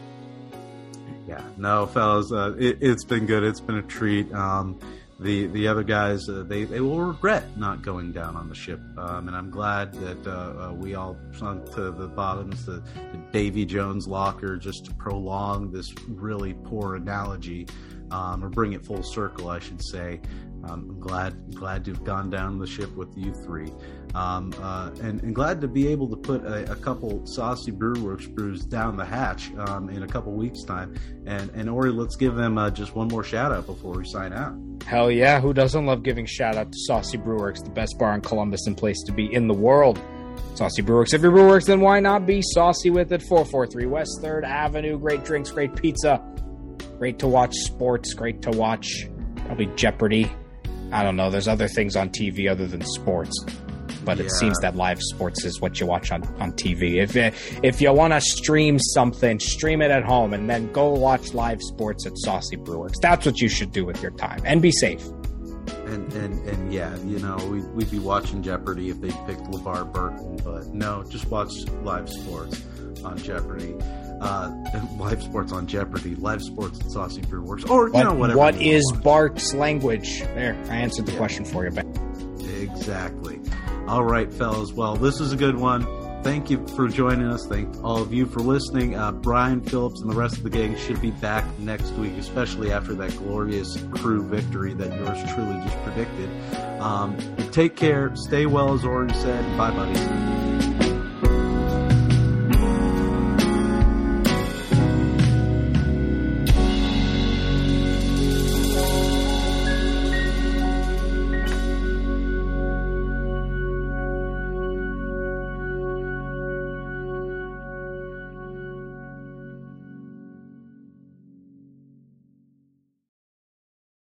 yeah, no, fellas, uh, it, it's been good. It's been a treat. Um, the the other guys, uh, they they will regret not going down on the ship, um, and I'm glad that uh, uh, we all sunk to the bottoms, the, the Davy Jones locker, just to prolong this really poor analogy, um, or bring it full circle, I should say. Um, I'm glad glad to have gone down the ship with you three, um, uh, and, and glad to be able to put a, a couple Saucy Brewworks brews down the hatch um, in a couple weeks' time. And and Ori, let's give them uh, just one more shout out before we sign out. Hell yeah! Who doesn't love giving shout out to Saucy Brewworks, the best bar in Columbus and place to be in the world? Saucy Brewworks. If you're Brewworks, then why not be saucy with it? four forty-three West Third Avenue. Great drinks, great pizza, great to watch sports, great to watch probably Jeopardy. I don't know. There's other things on T V other than sports, but Yeah. it seems that live sports is what you watch on, on T V. If if you want to stream something, stream it at home and then go watch live sports at Saucy Brewworks. That's what you should do with your time, and be safe. And and and yeah, you know, we'd, we'd be watching Jeopardy if they picked LeVar Burton, but no, just watch live sports on Jeopardy. Uh, live sports on Jeopardy, live sports at Saucy Brewworks, or you What, know, whatever. what you is want. Bart's language? There, I answered the Yeah. question for you, Ben. Exactly. All right, fellas. Well, this is a good one. Thank you for joining us. Thank all of you for listening. Uh, Brian Phillips and the rest of the gang should be back next week, especially after that glorious Crew victory that yours truly just predicted. Um, take care. Stay well, as Ori said. Bye, buddies.